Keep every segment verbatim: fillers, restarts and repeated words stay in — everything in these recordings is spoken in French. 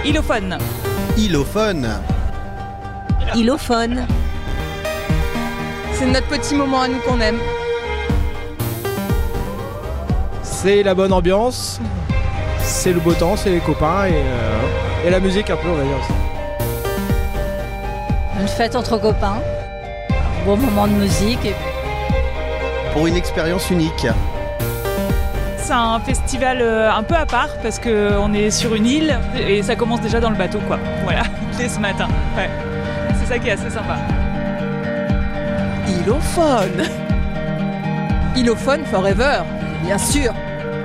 Ilophone. Ilophone. Ilophone. C'est notre petit moment à nous qu'on aime. C'est la bonne ambiance, c'est le beau temps, c'est les copains et, euh, et la musique un peu, on va dire aussi. Une fête entre copains, un bon moment de musique. Et... Pour une expérience unique. C'est un festival euh, un peu à part parce qu'on est sur une île et ça commence déjà dans le bateau, quoi. Voilà, dès ce matin. Ouais. C'est ça qui est assez sympa. Ilophone. Ilophone forever, bien sûr.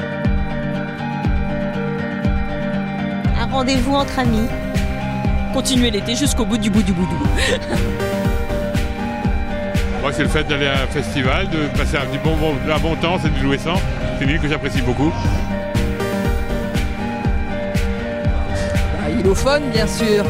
Un rendez-vous entre amis. Continuer l'été jusqu'au bout du bout du bout du bout. Moi, c'est le fait d'aller à un festival, de passer un petit bon, bon, un bon temps, c'est du Ouessant. C'est une île que j'apprécie beaucoup. Bah, Ilophone, bien sûr.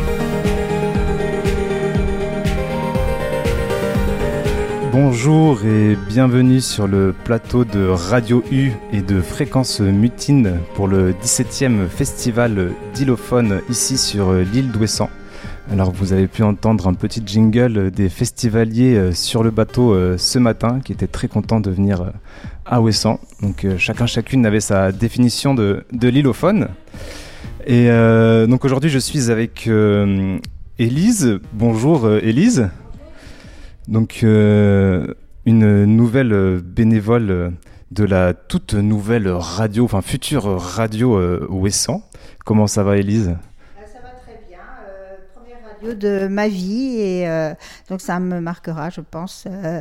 Bonjour et bienvenue sur le plateau de Radio U et de Fréquence Mutine pour le dix-septième festival d'Ilophone ici sur l'île d'Ouessant. Alors vous avez pu entendre un petit jingle des festivaliers sur le bateau ce matin qui étaient très contents de venir à Ouessant. Donc chacun chacune avait sa définition de, de l'Ilophone. Et euh, donc aujourd'hui je suis avec euh, Élise. Bonjour Élise. Donc euh, une nouvelle bénévole de la toute nouvelle radio, enfin future radio euh, Ouessant. Comment ça va Élise ? Ça va très bien, euh, première radio de ma vie et euh, donc ça me marquera je pense. Euh...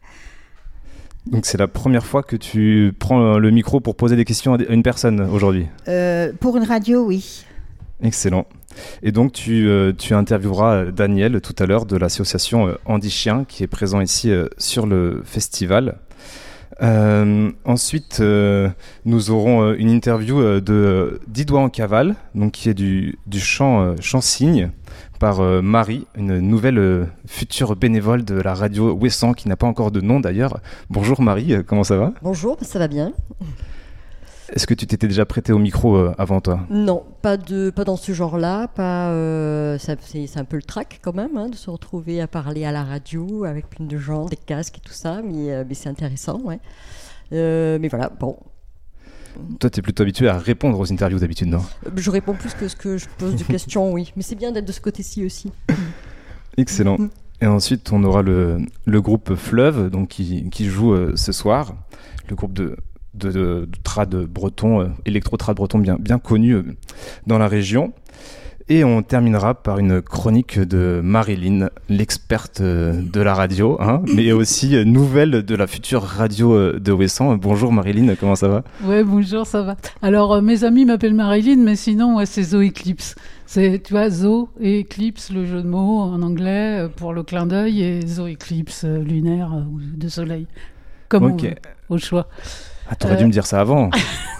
Donc c'est la première fois que tu prends le micro pour poser des questions à une personne aujourd'hui ? euh, Pour une radio, oui. Excellent. Et donc tu, euh, tu intervieweras Daniel tout à l'heure de l'association euh, Andy Chien qui est présent ici euh, sur le festival. Euh, ensuite, euh, nous aurons euh, une interview euh, de euh, Didois en cavale, donc qui est du, du chant, euh, chant cygne, par euh, Marie, une nouvelle euh, future bénévole de la radio Ouessant qui n'a pas encore de nom d'ailleurs. Bonjour Marie, euh, comment ça va ? Bonjour, ça va bien. Est-ce que tu t'étais déjà prêtée au micro euh, avant toi ? Non, pas, de, pas dans ce genre-là. Pas, euh, ça, c'est, c'est un peu le trac quand même, hein, de se retrouver à parler à la radio avec plein de gens, des casques et tout ça. Mais, euh, mais c'est intéressant, ouais. Euh, mais voilà, bon. Toi, tu es plutôt habitué à répondre aux interviews d'habitude, non ? Je réponds plus que ce que je pose de questions, oui. Mais c'est bien d'être de ce côté-ci aussi. Excellent. Et ensuite, on aura le, le groupe Fleuve, donc, qui, qui joue euh, ce soir. Le groupe de... de, de, de trad breton, euh, électro-trad breton bien, bien connu euh, dans la région. Et on terminera par une chronique de Marilyn, l'experte euh, de la radio, hein, mais aussi euh, nouvelle de la future radio euh, de Ouessant. Bonjour Marilyn, comment ça va ? Ouais, bonjour, ça va. Alors, euh, mes amis m'appellent Marilyn, mais sinon, ouais, c'est Zo Eclipse. C'est, tu vois, Zo et Eclipse, le jeu de mots en anglais, euh, pour le clin d'œil, et Zo Eclipse euh, lunaire euh, ou de soleil. Comme okay. on veut, au choix. Ah, t'aurais euh... dû me dire ça avant.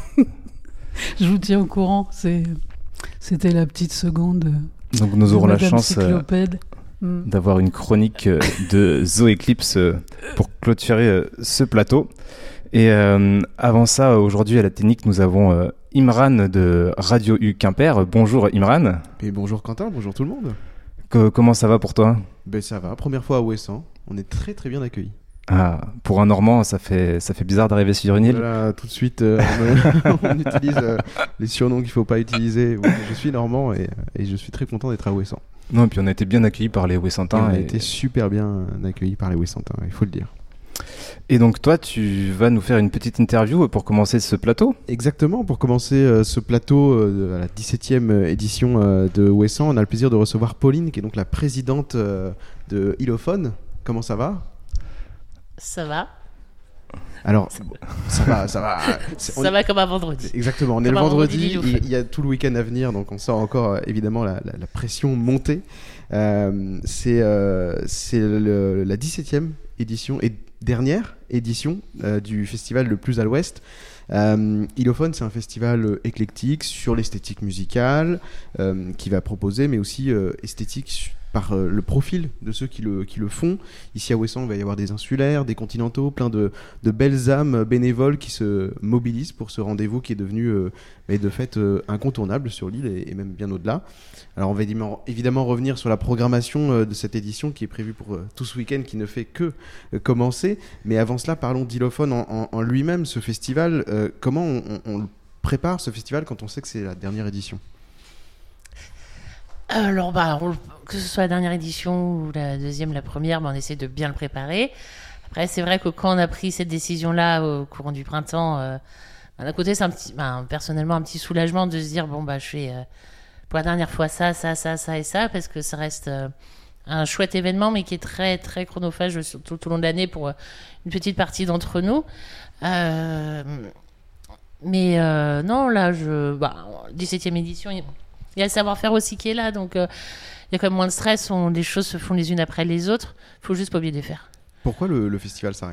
Je vous tiens au courant, c'est... c'était la petite seconde. Donc nous aurons la chance euh, mm. d'avoir une chronique de Zo Eclipse pour clôturer ce plateau. Et euh, avant ça, aujourd'hui à la technique, nous avons euh, Imran de Radio U Quimper. Bonjour Imran. Et bonjour Quentin, bonjour tout le monde. Que, comment ça va pour toi ? Ben ça va, première fois à Ouessant, on est très très bien accueillis. Ah, pour un Normand, ça fait, ça fait bizarre d'arriver sur une île. Voilà, tout de suite, euh, on, on utilise euh, les surnoms qu'il ne faut pas utiliser. Oui, je suis Normand et, et je suis très content d'être à Ouessant. Non, et puis on a été bien accueillis par les Ouessantins. On a et... été super bien accueillis par les Ouessantins, il faut le dire. Et donc toi, tu vas nous faire une petite interview pour commencer ce plateau ? Exactement, pour commencer euh, ce plateau euh, à la dix-septième édition euh, de Ouessant, on a le plaisir de recevoir Pauline, qui est donc la présidente euh, de Ilophone. Comment ça va ? Ça va. Alors, ça va, ça va. C'est, ça on... va comme un vendredi. Exactement, on est comme le vendredi, vendredi il y a tout le week-end à venir, donc on sent encore euh, évidemment la, la, la pression monter. Euh, c'est euh, c'est le, la dix-septième édition et dernière édition euh, du festival le plus à l'ouest. Euh, Ilophone, c'est un festival euh, éclectique sur l'esthétique musicale euh, qui va proposer, mais aussi euh, esthétique par euh, le profil de ceux qui le, qui le font. Ici à Ouessant, il va y avoir des insulaires, des continentaux, plein de, de belles âmes bénévoles qui se mobilisent pour ce rendez-vous qui est devenu euh, de fait euh, incontournable sur l'île et, et même bien au-delà. Alors on va évidemment revenir sur la programmation euh, de cette édition qui est prévue pour euh, tout ce week-end, qui ne fait que euh, commencer. Mais avant cela, parlons d'Ilophone en, en, en lui-même, ce festival. Euh, comment on, on, on prépare ce festival quand on sait que c'est la dernière édition ? Alors, bah, on, que ce soit la dernière édition ou la deuxième, la première, bah, on essaie de bien le préparer. Après, c'est vrai que quand on a pris cette décision-là au courant du printemps, euh, bah, d'un côté, c'est un petit, bah, personnellement un petit soulagement de se dire bon, bah, je fais euh, pour la dernière fois ça, ça, ça, ça et ça, parce que ça reste euh, un chouette événement, mais qui est très, très chronophage surtout tout au long de l'année pour euh, une petite partie d'entre nous. Euh, mais euh, non, là, je, bah, dix-septième édition. Il... Il y a le savoir-faire aussi qui est là, donc euh, il y a quand même moins de stress, on, les choses se font les unes après les autres, il faut juste pas oublier de les faire. Pourquoi le, le festival s'arrête ?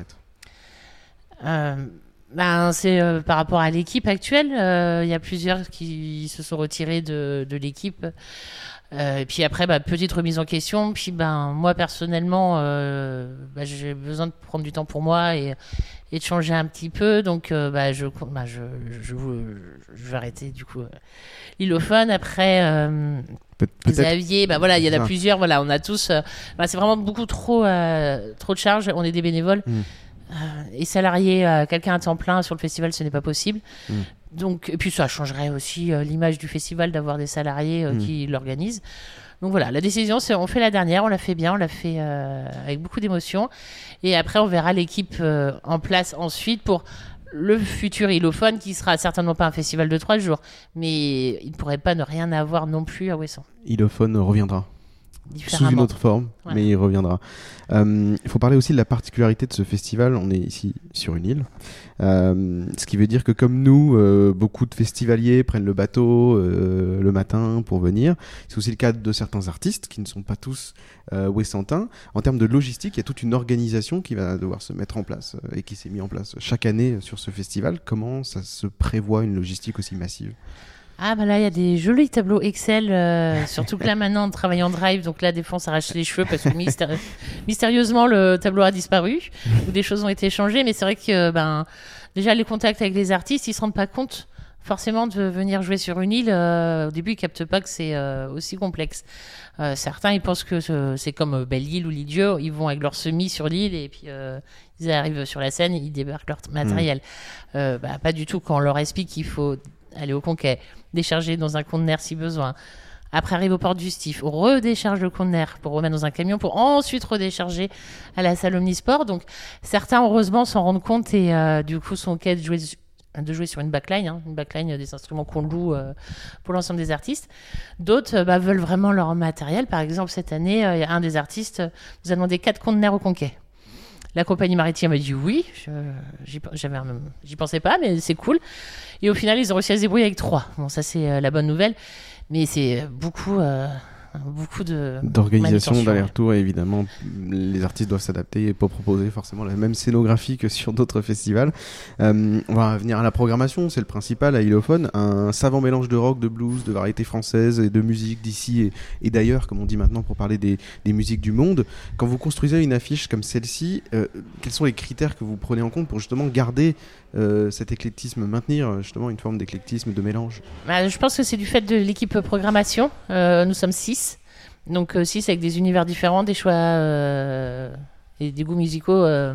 euh, ben, C'est euh, par rapport à l'équipe actuelle, il euh, y a plusieurs qui se sont retirés de, de l'équipe, euh, et puis après, bah, petite remise en question, puis ben, moi personnellement, euh, bah, j'ai besoin de prendre du temps pour moi et, et de changer un petit peu, donc euh, bah, je, bah, je, je, je, je vais arrêter du coup... Euh, Ilophone, après euh, Xavier, bah voilà, il y en a ah. plusieurs, voilà, on a tous, euh, bah, c'est vraiment beaucoup trop, euh, trop de charges. On est des bénévoles mmh. euh, et salariés, euh, quelqu'un à temps plein sur le festival, ce n'est pas possible. Mmh. Donc, et puis ça changerait aussi euh, l'image du festival d'avoir des salariés euh, mmh. qui l'organisent. Donc voilà, la décision, c'est on fait la dernière, on l'a fait bien, on l'a fait euh, avec beaucoup d'émotion, et après on verra l'équipe euh, en place ensuite pour le futur Ilophone, qui sera certainement pas un festival de trois jours, mais il ne pourrait pas ne rien avoir non plus à Ouessant. Ilophone reviendra sous une autre forme, ouais. mais il reviendra. Euh, il faut parler aussi de la particularité de ce festival. On est ici sur une île, euh, ce qui veut dire que comme nous, euh, beaucoup de festivaliers prennent le bateau euh, le matin pour venir. C'est aussi le cas de certains artistes qui ne sont pas tous euh, ouessantins. En termes de logistique, il y a toute une organisation qui va devoir se mettre en place euh, et qui s'est mise en place chaque année sur ce festival. Comment ça se prévoit une logistique aussi massive ? Ah bah là il y a des jolis tableaux Excel, euh, surtout que là maintenant on travaille en drive, donc là des fois on s'arrache les cheveux parce que mystère- mystérieusement le tableau a disparu ou des choses ont été changées, mais c'est vrai que ben déjà les contacts avec les artistes, ils se rendent pas compte forcément de venir jouer sur une île. Euh, au début ils captent pas que c'est euh, aussi complexe. Euh, certains ils pensent que euh, c'est comme euh, Belle-Île ou l'Idiot, ils vont avec leur semis sur l'île et puis euh, ils arrivent sur la scène, ils débarquent leur matériel. Mmh. Euh, bah, pas du tout, quand on leur explique qu'il faut aller au Conquet, décharger dans un conteneur si besoin. Après, arrive au port du Stif, on redécharge le conteneur pour remettre dans un camion pour ensuite redécharger à la salle Omnisport. Donc, certains, heureusement, s'en rendent compte et euh, du coup sont OK de jouer, de jouer sur une backline, hein, une backline des instruments qu'on loue euh, pour l'ensemble des artistes. D'autres euh, bah, veulent vraiment leur matériel. Par exemple, cette année, il euh, y a un des artistes euh, nous a demandé quatre conteneurs au Conquet. La compagnie maritime a dit oui, je, j'y, j'avais, j'y pensais pas, mais c'est cool. Et au final, ils ont réussi à se débrouiller avec trois. Bon, ça, c'est euh, la bonne nouvelle. Mais c'est beaucoup, euh, beaucoup de... d'organisation, d'aller-retour, et évidemment, les artistes doivent s'adapter et pas proposer forcément la même scénographie que sur d'autres festivals. Euh, on va venir à la programmation, c'est le principal à Ilophone. Un savant mélange de rock, de blues, de variétés françaises et de musique d'ici et, et d'ailleurs, comme on dit maintenant, pour parler des, des musiques du monde. Quand vous construisez une affiche comme celle-ci, euh, quels sont les critères que vous prenez en compte pour justement garder Euh, cet éclectisme, maintenir justement une forme d'éclectisme, de mélange? Bah, je pense que c'est du fait de l'équipe programmation. Euh, nous sommes six, donc euh, six avec des univers différents, des choix euh, et des goûts musicaux. Euh,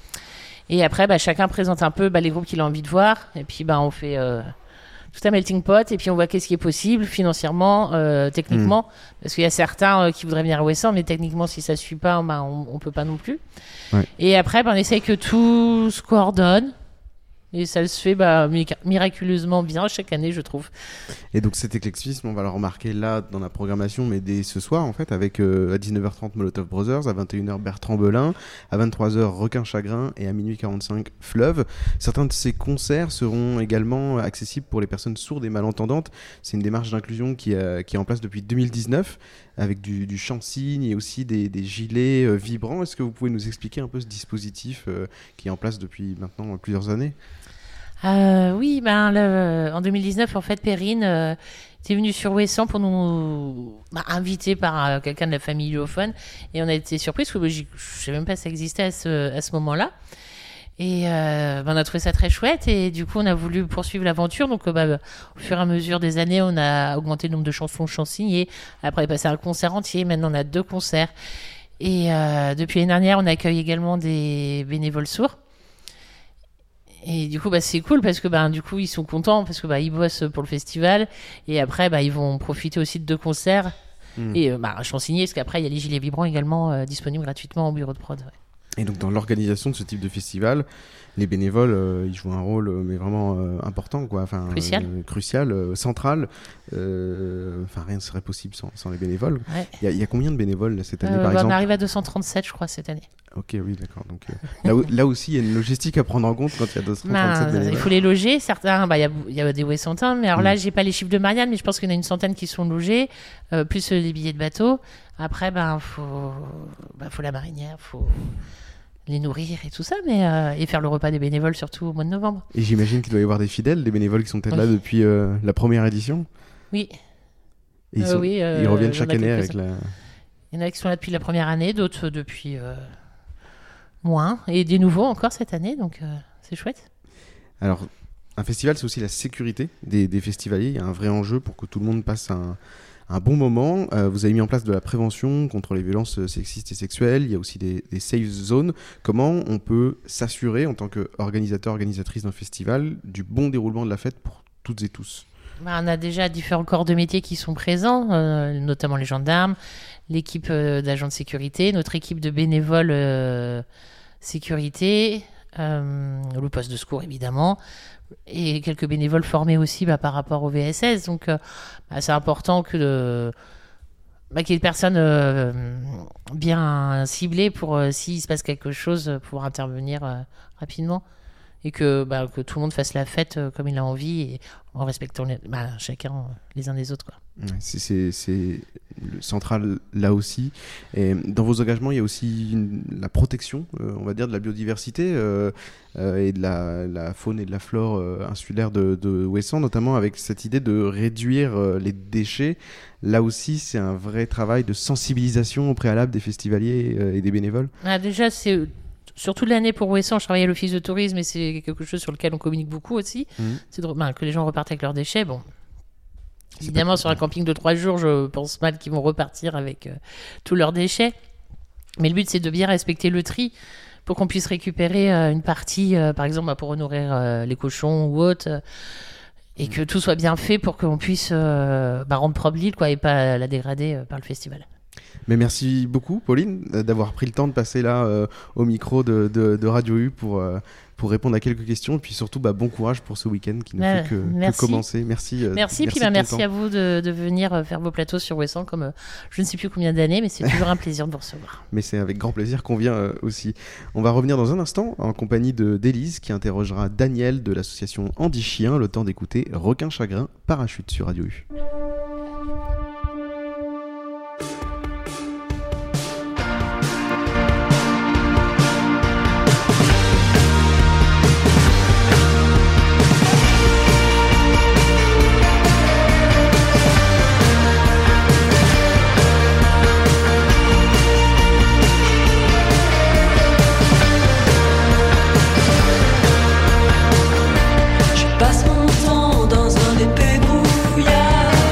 et après, bah, chacun présente un peu bah, les groupes qu'il a envie de voir, et puis bah, on fait euh, tout un melting pot, et puis on voit qu'est-ce qui est possible financièrement, euh, techniquement, mmh. parce qu'il y a certains euh, qui voudraient venir à Ouessant, mais techniquement, si ça ne suit pas, bah, on ne peut pas non plus. Ouais. Et après, bah, on essaye que tout se coordonne. Et ça se fait bah, miraculeusement bien chaque année, je trouve. Et donc cet éclectisme, on va le remarquer là dans la programmation, mais dès ce soir en fait, avec euh, à dix-neuf heures trente Molotov Brothers, à vingt et une heures Bertrand Belin, à vingt-trois heures Requin Chagrin et à minuit quarante-cinq Fleuve. Certains de ces concerts seront également accessibles pour les personnes sourdes et malentendantes. C'est une démarche d'inclusion qui, euh, qui est en place depuis deux mille dix-neuf, avec du, du chant-signe et aussi des, des gilets euh, vibrants. Est-ce que vous pouvez nous expliquer un peu ce dispositif euh, qui est en place depuis maintenant plusieurs années ? Euh, oui, ben, le, en deux mille dix-neuf, en fait, Perrine, euh, était venu sur Ouessant pour nous bah, inviter par euh, quelqu'un de la famille Ilophone. Et on a été surpris parce que je ne savais même pas que ça existait à ce, à ce moment-là. Et euh, bah, on a trouvé ça très chouette. Et du coup, on a voulu poursuivre l'aventure. Donc, euh, bah, au fur et à mesure des années, on a augmenté le nombre de chansons chansignées. Après, on est passé à un concert entier. Maintenant, on a deux concerts. Et euh, depuis l'année dernière, on accueille également des bénévoles sourds. Et du coup, bah, c'est cool parce que bah, du coup, ils sont contents parce que bah, ils bossent pour le festival et après, bah, ils vont profiter aussi de deux concerts mmh. et euh, bah, chansigner parce qu'après, il y a les gilets vibrants également euh, disponibles gratuitement au bureau de prod. Ouais. Et donc, dans l'organisation de ce type de festival, les bénévoles, euh, ils jouent un rôle euh, mais vraiment euh, important, quoi. Enfin, crucial, euh, crucial, euh, central. Euh, enfin, rien ne serait possible sans, sans les bénévoles. Il ouais. y, y a combien de bénévoles cette année, euh, par bah, exemple ? On arrive à deux cent trente-sept, je crois, cette année. Ok, oui, d'accord. Donc euh, là, là aussi, il y a une logistique à prendre en compte quand il y a deux cent trente-sept bah, bénévoles. Il faut les loger. Certains, bah, il y, y a des Ouessantins, mais alors mmh. là, j'ai pas les chiffres de Marianne, mais je pense qu'il y en a une centaine qui sont logés, euh, plus les billets de bateau. Après, ben, bah, faut, bah, faut la marinière, faut les nourrir et tout ça, mais euh, et faire le repas des bénévoles surtout au mois de novembre. Et j'imagine qu'il doit y avoir des fidèles, des bénévoles qui sont peut-être oui. là depuis euh, la première édition. Oui. Et ils, sont, euh, oui, euh, ils reviennent chaque année avec la. Il y en a qui sont là depuis la première année, d'autres depuis euh, moins, et des nouveaux encore cette année, donc euh, c'est chouette. Alors, un festival, c'est aussi la sécurité des, des festivaliers. Il y a un vrai enjeu pour que tout le monde passe un, un bon moment. Euh, vous avez mis en place de la prévention contre les violences sexistes et sexuelles. Il y a aussi des, des safe zones. Comment on peut s'assurer, en tant qu'organisateur, organisatrice d'un festival, du bon déroulement de la fête pour toutes et tous ? Bah, on a déjà différents corps de métier qui sont présents, euh, notamment les gendarmes, l'équipe euh, d'agents de sécurité, notre équipe de bénévoles euh, sécurité, euh, le poste de secours évidemment, et quelques bénévoles formés aussi bah, par rapport au V S S. Donc euh, bah, c'est important que de, bah, qu'il y ait des personnes euh, bien ciblées pour, euh, s'il se passe quelque chose, pouvoir intervenir euh, rapidement. Et que, bah, que tout le monde fasse la fête euh, comme il a envie et en respectant les, bah, chacun euh, les uns des autres, quoi. Ouais, c'est, c'est, c'est le central là aussi. Et dans vos engagements, il y a aussi une, la protection, euh, on va dire, de la biodiversité euh, euh, et de la, la faune et de la flore euh, insulaire de, de Ouessant, notamment avec cette idée de réduire euh, les déchets. Là aussi, c'est un vrai travail de sensibilisation au préalable des festivaliers euh, et des bénévoles. Ah, déjà, c'est... Sur toute l'année pour Ouessant, je travaille à l'office de tourisme et c'est quelque chose sur lequel on communique beaucoup aussi. Mmh. C'est drôle, ben, que les gens repartent avec leurs déchets. Bon, c'est évidemment, sur un camping de trois jours, je pense mal qu'ils vont repartir avec euh, tous leurs déchets. Mais le but, c'est de bien respecter le tri pour qu'on puisse récupérer euh, une partie, euh, par exemple, bah, pour nourrir euh, les cochons ou autres, euh, et mmh. que tout soit bien fait pour qu'on puisse euh, bah, rendre propre l'île, quoi, et pas la dégrader euh, par le festival. Mais merci beaucoup, Pauline, d'avoir pris le temps de passer là euh, au micro de, de, de Radio U pour, euh, pour répondre à quelques questions. Et puis surtout, bah, bon courage pour ce week-end qui ne bah, fait que, que commencer. Merci. Euh, merci, puis bah, merci à vous de, de venir faire vos plateaux sur Ouessant, comme euh, je ne sais plus combien d'années, mais c'est toujours un plaisir de vous recevoir. Mais c'est avec grand plaisir qu'on vient euh, aussi. On va revenir dans un instant en compagnie de d'Élise qui interrogera Daniel de l'association Andy Chien, le temps d'écouter Requin Chagrin, Parachute sur Radio U. Passe mon temps dans un épais brouillard.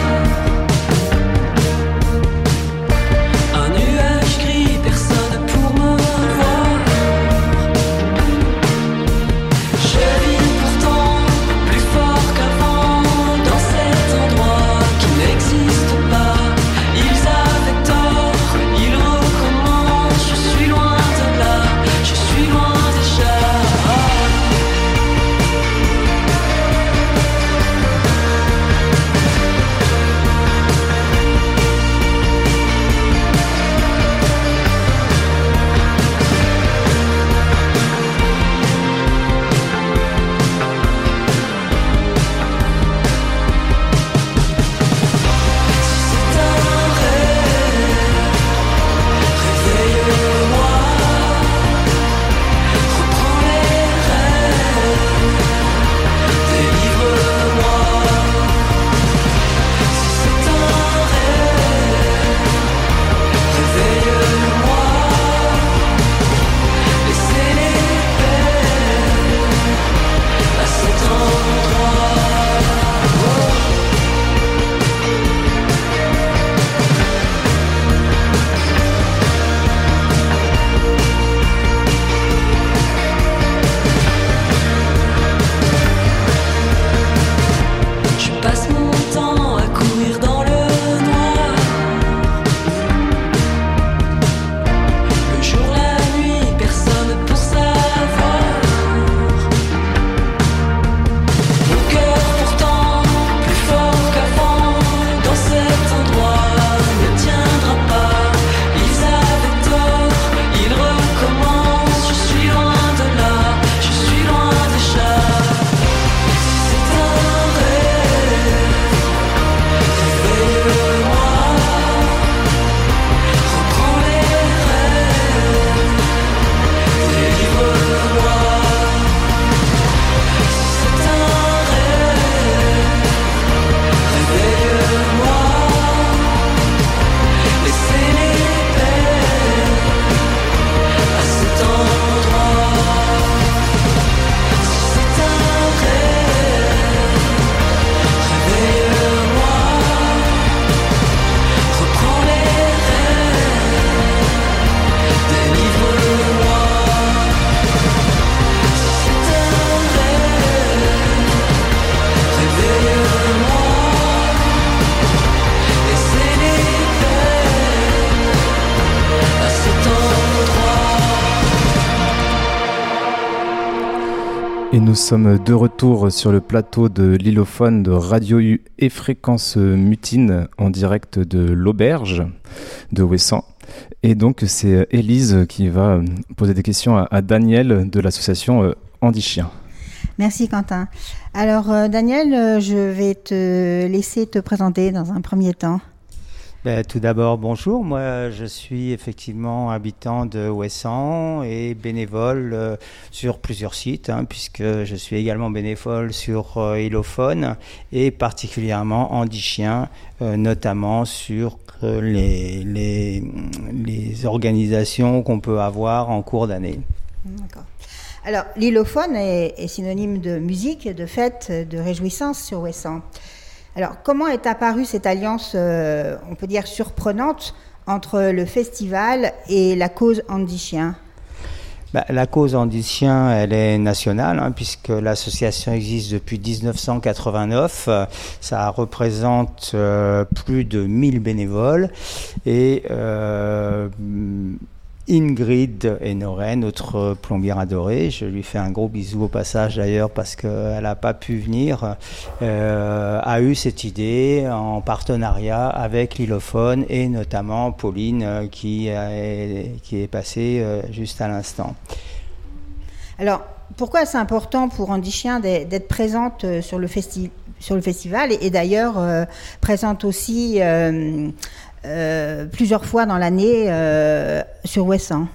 Et nous sommes de retour sur le plateau de l'Ilophone de Radio U et Fréquence Mutine en direct de l'Auberge de Ouessant. Et donc c'est Élise qui va poser des questions à, à Daniel de l'association Andy Chien. Merci Quentin. Alors euh, Daniel, euh, je vais te laisser te présenter dans un premier temps. Ben, tout d'abord, bonjour. Moi, je suis effectivement habitant de Ouessant et bénévole euh, sur plusieurs sites, hein, puisque je suis également bénévole sur euh, Ilophone et particulièrement Andy Chien, euh, notamment sur euh, les, les, les organisations qu'on peut avoir en cours d'année. D'accord. Alors, l'Ilophone est, est synonyme de musique, de fête, de réjouissance sur Ouessant. Alors, comment est apparue cette alliance, euh, on peut dire surprenante, entre le festival et la cause Andy Chien ? Bah, la cause Andy Chien, elle est nationale, hein, puisque l'association existe depuis dix-neuf cent quatre-vingt-neuf. Ça représente euh, plus de mille bénévoles. Et euh, Ingrid Enoret, notre plombière adorée, je lui fais un gros bisou au passage d'ailleurs parce qu'elle n'a pas pu venir, euh, a eu cette idée en partenariat avec l'Ilophone et notamment Pauline euh, qui, est, qui est passée euh, juste à l'instant. Alors, pourquoi c'est important pour Andy Chien d'être présente sur le, festi- sur le festival et, et d'ailleurs euh, présente aussi euh, Euh, plusieurs fois dans l'année euh, sur Ouessant?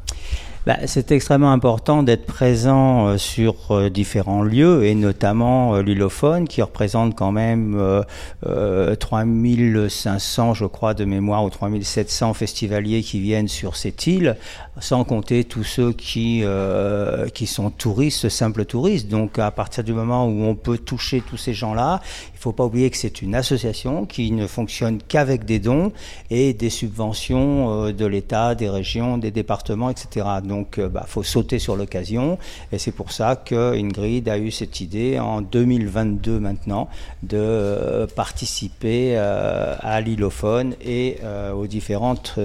Bah, c'est extrêmement important d'être présent euh, sur euh, différents lieux et notamment euh, l'Ilophone qui représente quand même euh, euh, trois mille cinq cents, je crois, de mémoire, ou trois mille sept cents festivaliers qui viennent sur cette île, sans compter tous ceux qui, euh, qui sont touristes, simples touristes. Donc à partir du moment où on peut toucher tous ces gens-là, il ne faut pas oublier que c'est une association qui ne fonctionne qu'avec des dons et des subventions euh, de l'État, des régions, des départements, et cetera. Donc il bah, faut sauter sur l'occasion et c'est pour ça que Ingrid a eu cette idée en deux mille vingt-deux maintenant de euh, participer euh, à l'Ilophone et euh, aux différentes,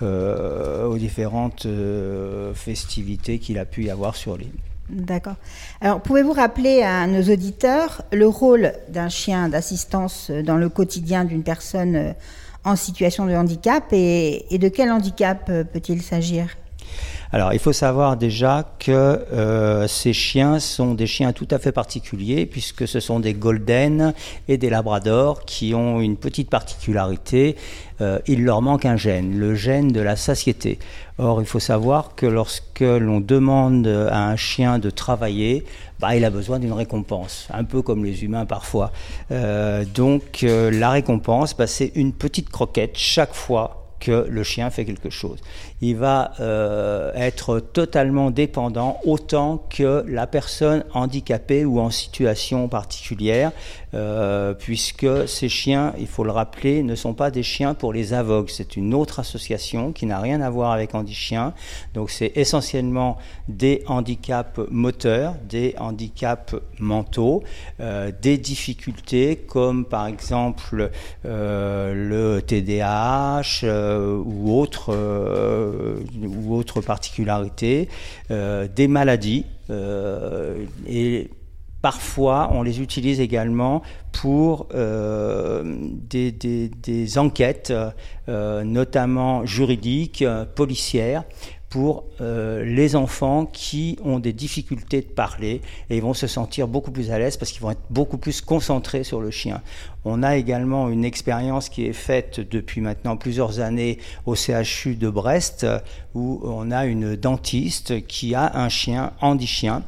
euh, aux différentes euh, festivités qu'il a pu y avoir sur l'île. D'accord. Alors, pouvez-vous rappeler à nos auditeurs le rôle d'un chien d'assistance dans le quotidien d'une personne en situation de handicap et, et de quel handicap peut-il s'agir ? Alors, il faut savoir déjà que euh, ces chiens sont des chiens tout à fait particuliers puisque ce sont des golden et des labradors qui ont une petite particularité. Euh, il leur manque un gène, le gène de la satiété. Or, il faut savoir que lorsque l'on demande à un chien de travailler, bah, il a besoin d'une récompense, un peu comme les humains parfois. Euh, donc, euh, la récompense, bah, c'est une petite croquette chaque fois que le chien fait quelque chose. Il va euh, être totalement dépendant autant que la personne handicapée ou en situation particulière, euh, puisque ces chiens, il faut le rappeler, ne sont pas des chiens pour les aveugles. C'est une autre association qui n'a rien à voir avec Andy Chien. Donc c'est essentiellement des handicaps moteurs, des handicaps mentaux, euh, des difficultés comme par exemple euh, le T D A H euh, ou autres euh, ou autres particularités, euh, des maladies euh, et parfois on les utilise également pour euh, des, des, des enquêtes euh, notamment juridiques, euh, policières, pour euh, les enfants qui ont des difficultés de parler et ils vont se sentir beaucoup plus à l'aise parce qu'ils vont être beaucoup plus concentrés sur le chien. On a également une expérience qui est faite depuis maintenant plusieurs années au C H U de Brest où on a une dentiste qui a un chien, Andy Chien,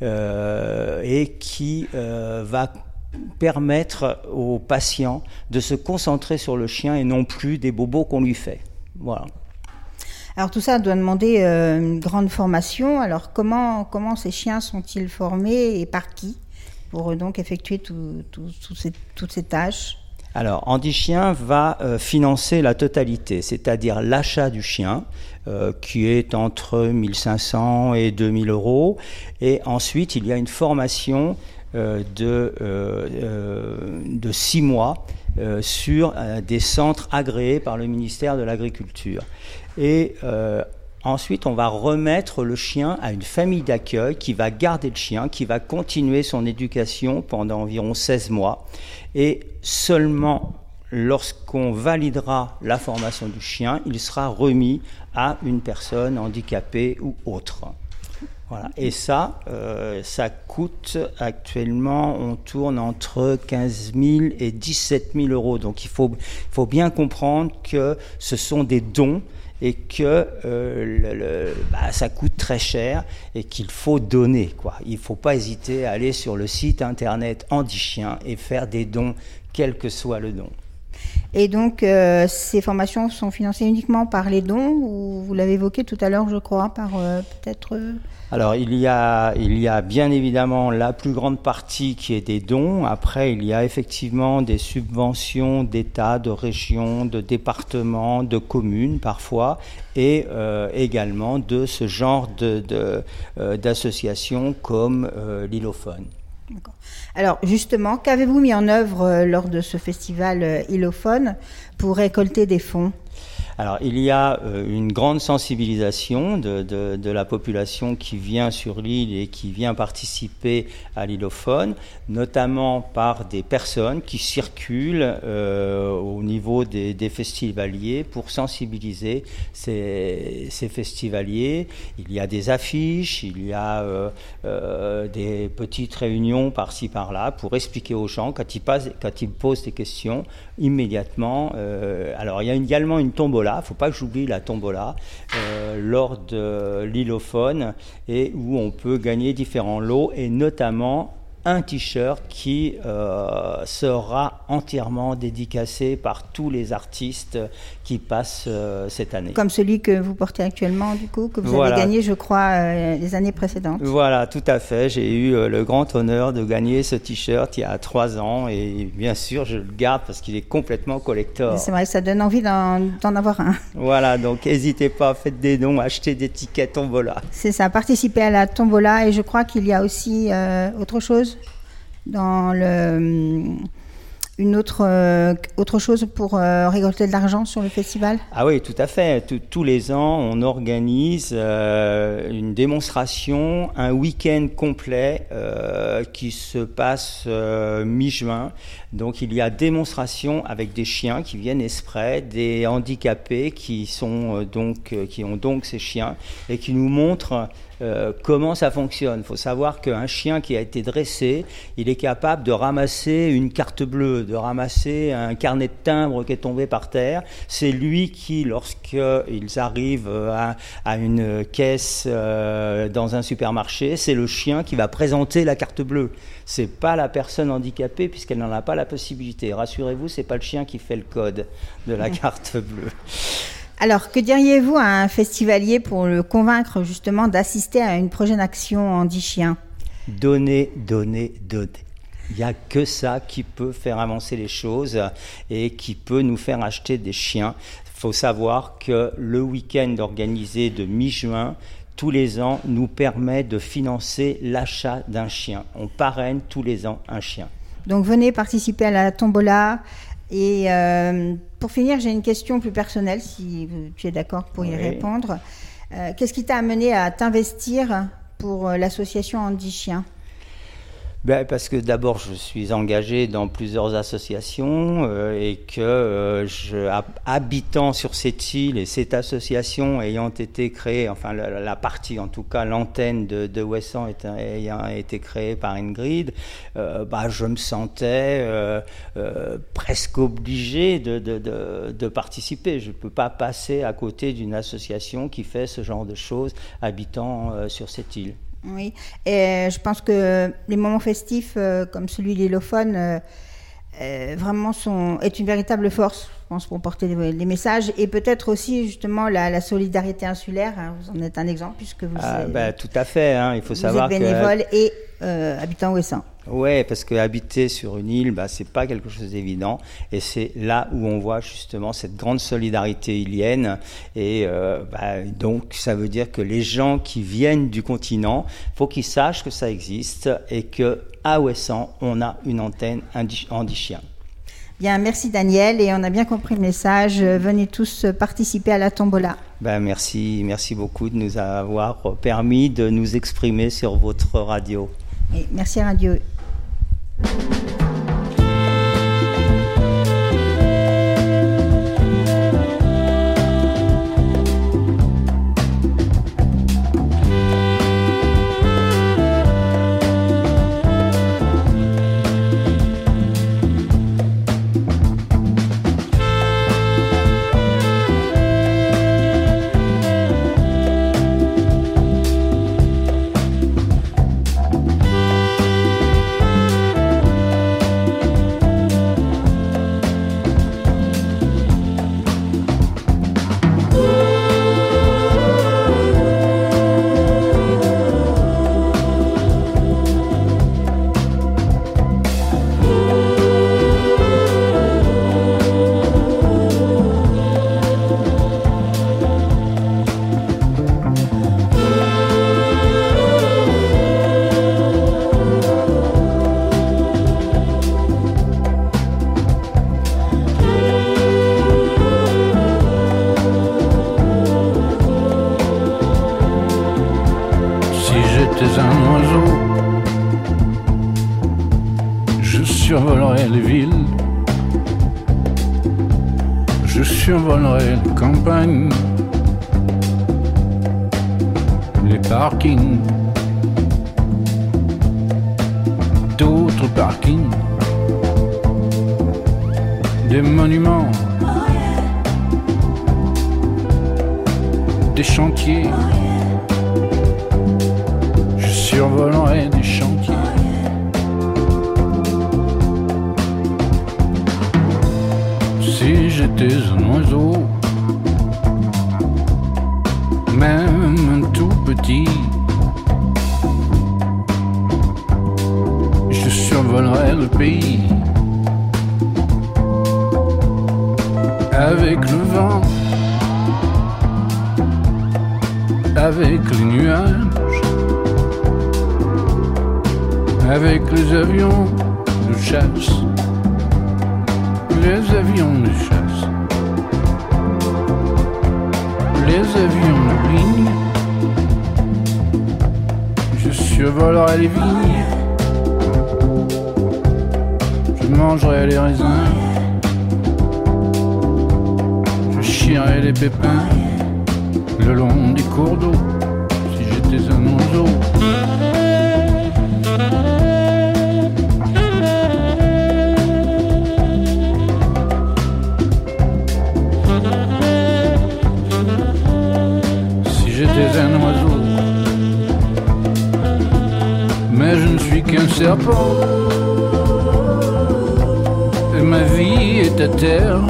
euh, et qui euh, va permettre aux patients de se concentrer sur le chien et non plus des bobos qu'on lui fait. Voilà. Alors tout ça doit demander euh, une grande formation. Alors comment, comment ces chiens sont-ils formés et par qui pour euh, donc effectuer tout, tout, tout ces, toutes ces tâches ? Alors Andy Chien va euh, financer la totalité, c'est-à-dire l'achat du chien euh, qui est entre mille cinq cents et deux mille euros et ensuite il y a une formation euh, de, euh, euh, de six mois euh, sur euh, des centres agréés par le ministère de l'Agriculture. Et euh, Ensuite, on va remettre le chien à une famille d'accueil qui va garder le chien, qui va continuer son éducation pendant environ seize mois. Et seulement lorsqu'on validera la formation du chien, il sera remis à une personne handicapée ou autre. Voilà. Et ça, euh, ça coûte actuellement, on tourne entre quinze mille et dix-sept mille euros. Donc il faut, il faut bien comprendre que ce sont des dons et que euh, le, le, bah, ça coûte très cher et qu'il faut donner, quoi. Il ne faut pas hésiter à aller sur le site internet Handichien et faire des dons, quel que soit le don. Et donc, euh, ces formations sont financées uniquement par les dons, ou vous l'avez évoqué tout à l'heure, je crois, par euh, peut-être... Euh... Alors, il y a, il y a bien évidemment la plus grande partie qui est des dons. Après, il y a effectivement des subventions d'État, de régions, de départements, de communes parfois, et euh, également de ce genre de, de, euh, d'associations comme euh, l'Ilophone. D'accord. Alors justement, qu'avez-vous mis en œuvre euh, lors de ce festival euh, Ilophone pour récolter des fonds ? Alors, il y a euh, une grande sensibilisation de, de, de la population qui vient sur l'île et qui vient participer à l'Ilophone, notamment par des personnes qui circulent euh, au niveau des, des festivaliers pour sensibiliser ces, ces festivaliers. Il y a des affiches, il y a euh, euh, des petites réunions par-ci par-là pour expliquer aux gens, quand ils, passent, quand ils posent des questions, immédiatement. Euh, alors, il y a également une tombola. Il ne faut pas que j'oublie la tombola euh, lors de l'Ilophone, et où on peut gagner différents lots, et notamment un t-shirt qui euh, sera entièrement dédicacé par tous les artistes qui passent euh, cette année. Comme celui que vous portez actuellement, du coup, que vous voilà. avez gagné, je crois, euh, les années précédentes. Voilà, tout à fait. J'ai eu euh, le grand honneur de gagner ce t-shirt il y a trois ans, et bien sûr, je le garde parce qu'il est complètement collector. C'est vrai, ça donne envie d'en, d'en avoir un. Voilà, donc n'hésitez pas, faites des dons, achetez des tickets tombola. C'est ça, participer à la tombola, et je crois qu'il y a aussi euh, autre chose dans le, une autre, euh, autre chose pour euh, récolter de l'argent sur le festival ? Ah oui, tout à fait. Tout, tous les ans, on organise euh, une démonstration, un week-end complet euh, qui se passe euh, mi-juin. Donc il y a démonstration avec des chiens qui viennent exprès, des handicapés qui, sont, euh, donc, euh, qui ont donc ces chiens et qui nous montrent Euh, comment ça fonctionne. Il faut savoir qu'un chien qui a été dressé, il est capable de ramasser une carte bleue, de ramasser un carnet de timbres qui est tombé par terre. C'est lui qui, lorsqu'ils arrivent à, à une caisse euh, dans un supermarché, c'est le chien qui va présenter la carte bleue. C'est pas la personne handicapée, puisqu'elle n'en a pas la possibilité. Rassurez-vous, c'est pas le chien qui fait le code de la carte bleue. Alors, que diriez-vous à un festivalier pour le convaincre justement d'assister à une prochaine action Handichien ? Donner, donner, donner. Il n'y a que ça qui peut faire avancer les choses et qui peut nous faire acheter des chiens. Il faut savoir que le week-end organisé de mi-juin, tous les ans, nous permet de financer l'achat d'un chien. On parraine tous les ans un chien. Donc, venez participer à la tombola. Et euh, pour finir, j'ai une question plus personnelle, si tu es d'accord pour y oui. répondre. Euh, qu'est-ce qui t'a amené à t'investir pour l'association Handichien ? Ben, parce que d'abord, je suis engagé dans plusieurs associations euh, et que, euh, je, habitant sur cette île et cette association ayant été créée, enfin la, la partie en tout cas, l'antenne de, de Ouessant ayant été créée par Ingrid, euh, bah, je me sentais euh, euh, presque obligé de, de, de, de participer. Je ne peux pas passer à côté d'une association qui fait ce genre de choses habitant euh, sur cette île. Oui, et je pense que les moments festifs euh, comme celui de l'Ilophone euh, euh, vraiment sont, est une véritable force, je pense, pour porter des, des messages, et peut-être aussi justement la, la solidarité insulaire, hein, vous en êtes un exemple puisque vous ah, êtes, bah, tout à fait, hein, il faut vous savoir êtes bénévole que... et euh, habitant Ouessant. Oui, parce qu'habiter sur une île, bah, c'est pas quelque chose d'évident, et c'est là où on voit justement cette grande solidarité ilienne, et euh, bah, donc ça veut dire que les gens qui viennent du continent, faut qu'ils sachent que ça existe, et que à Ouessant, on a une antenne Handichien. Bien, merci Daniel, et on a bien compris le message. Venez tous participer à la tombola. Ben merci, merci beaucoup de nous avoir permis de nous exprimer sur votre radio. Et merci à Radio U. survolerai les villes, je survolerai les campagnes, les parkings, d'autres parkings, des monuments, des chantiers, je survolerai des chantiers. Si j'étais un oiseau, même un tout petit, je survolerais le pays avec le vent, avec les nuages, avec les avions de chasse. Les avions de chasse, les avions de ligne, je survolerai les vignes, je mangerai les raisins, je chierai les pépins le long des cours d'eau, si j'étais un oiseau. J'étais un oiseau, mais je ne suis qu'un serpent, et ma vie est à terre,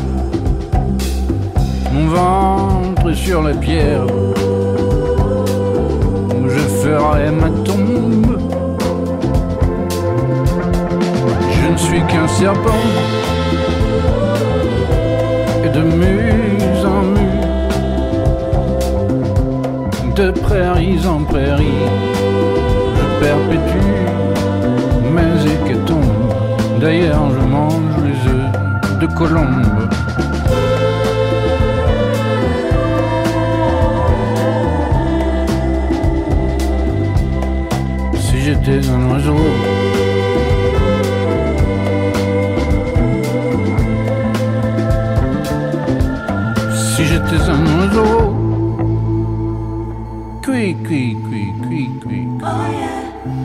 mon ventre est sur la pierre, où je ferai ma tombe. Je ne suis qu'un serpent, et de muse en muse, de prairies en prairies, je perpétue mes hécatombes. D'ailleurs, je mange les œufs de colombe. Si j'étais un oiseau, si j'étais un oiseau, Cui, cui, cui, cui, cui. Oh yeah.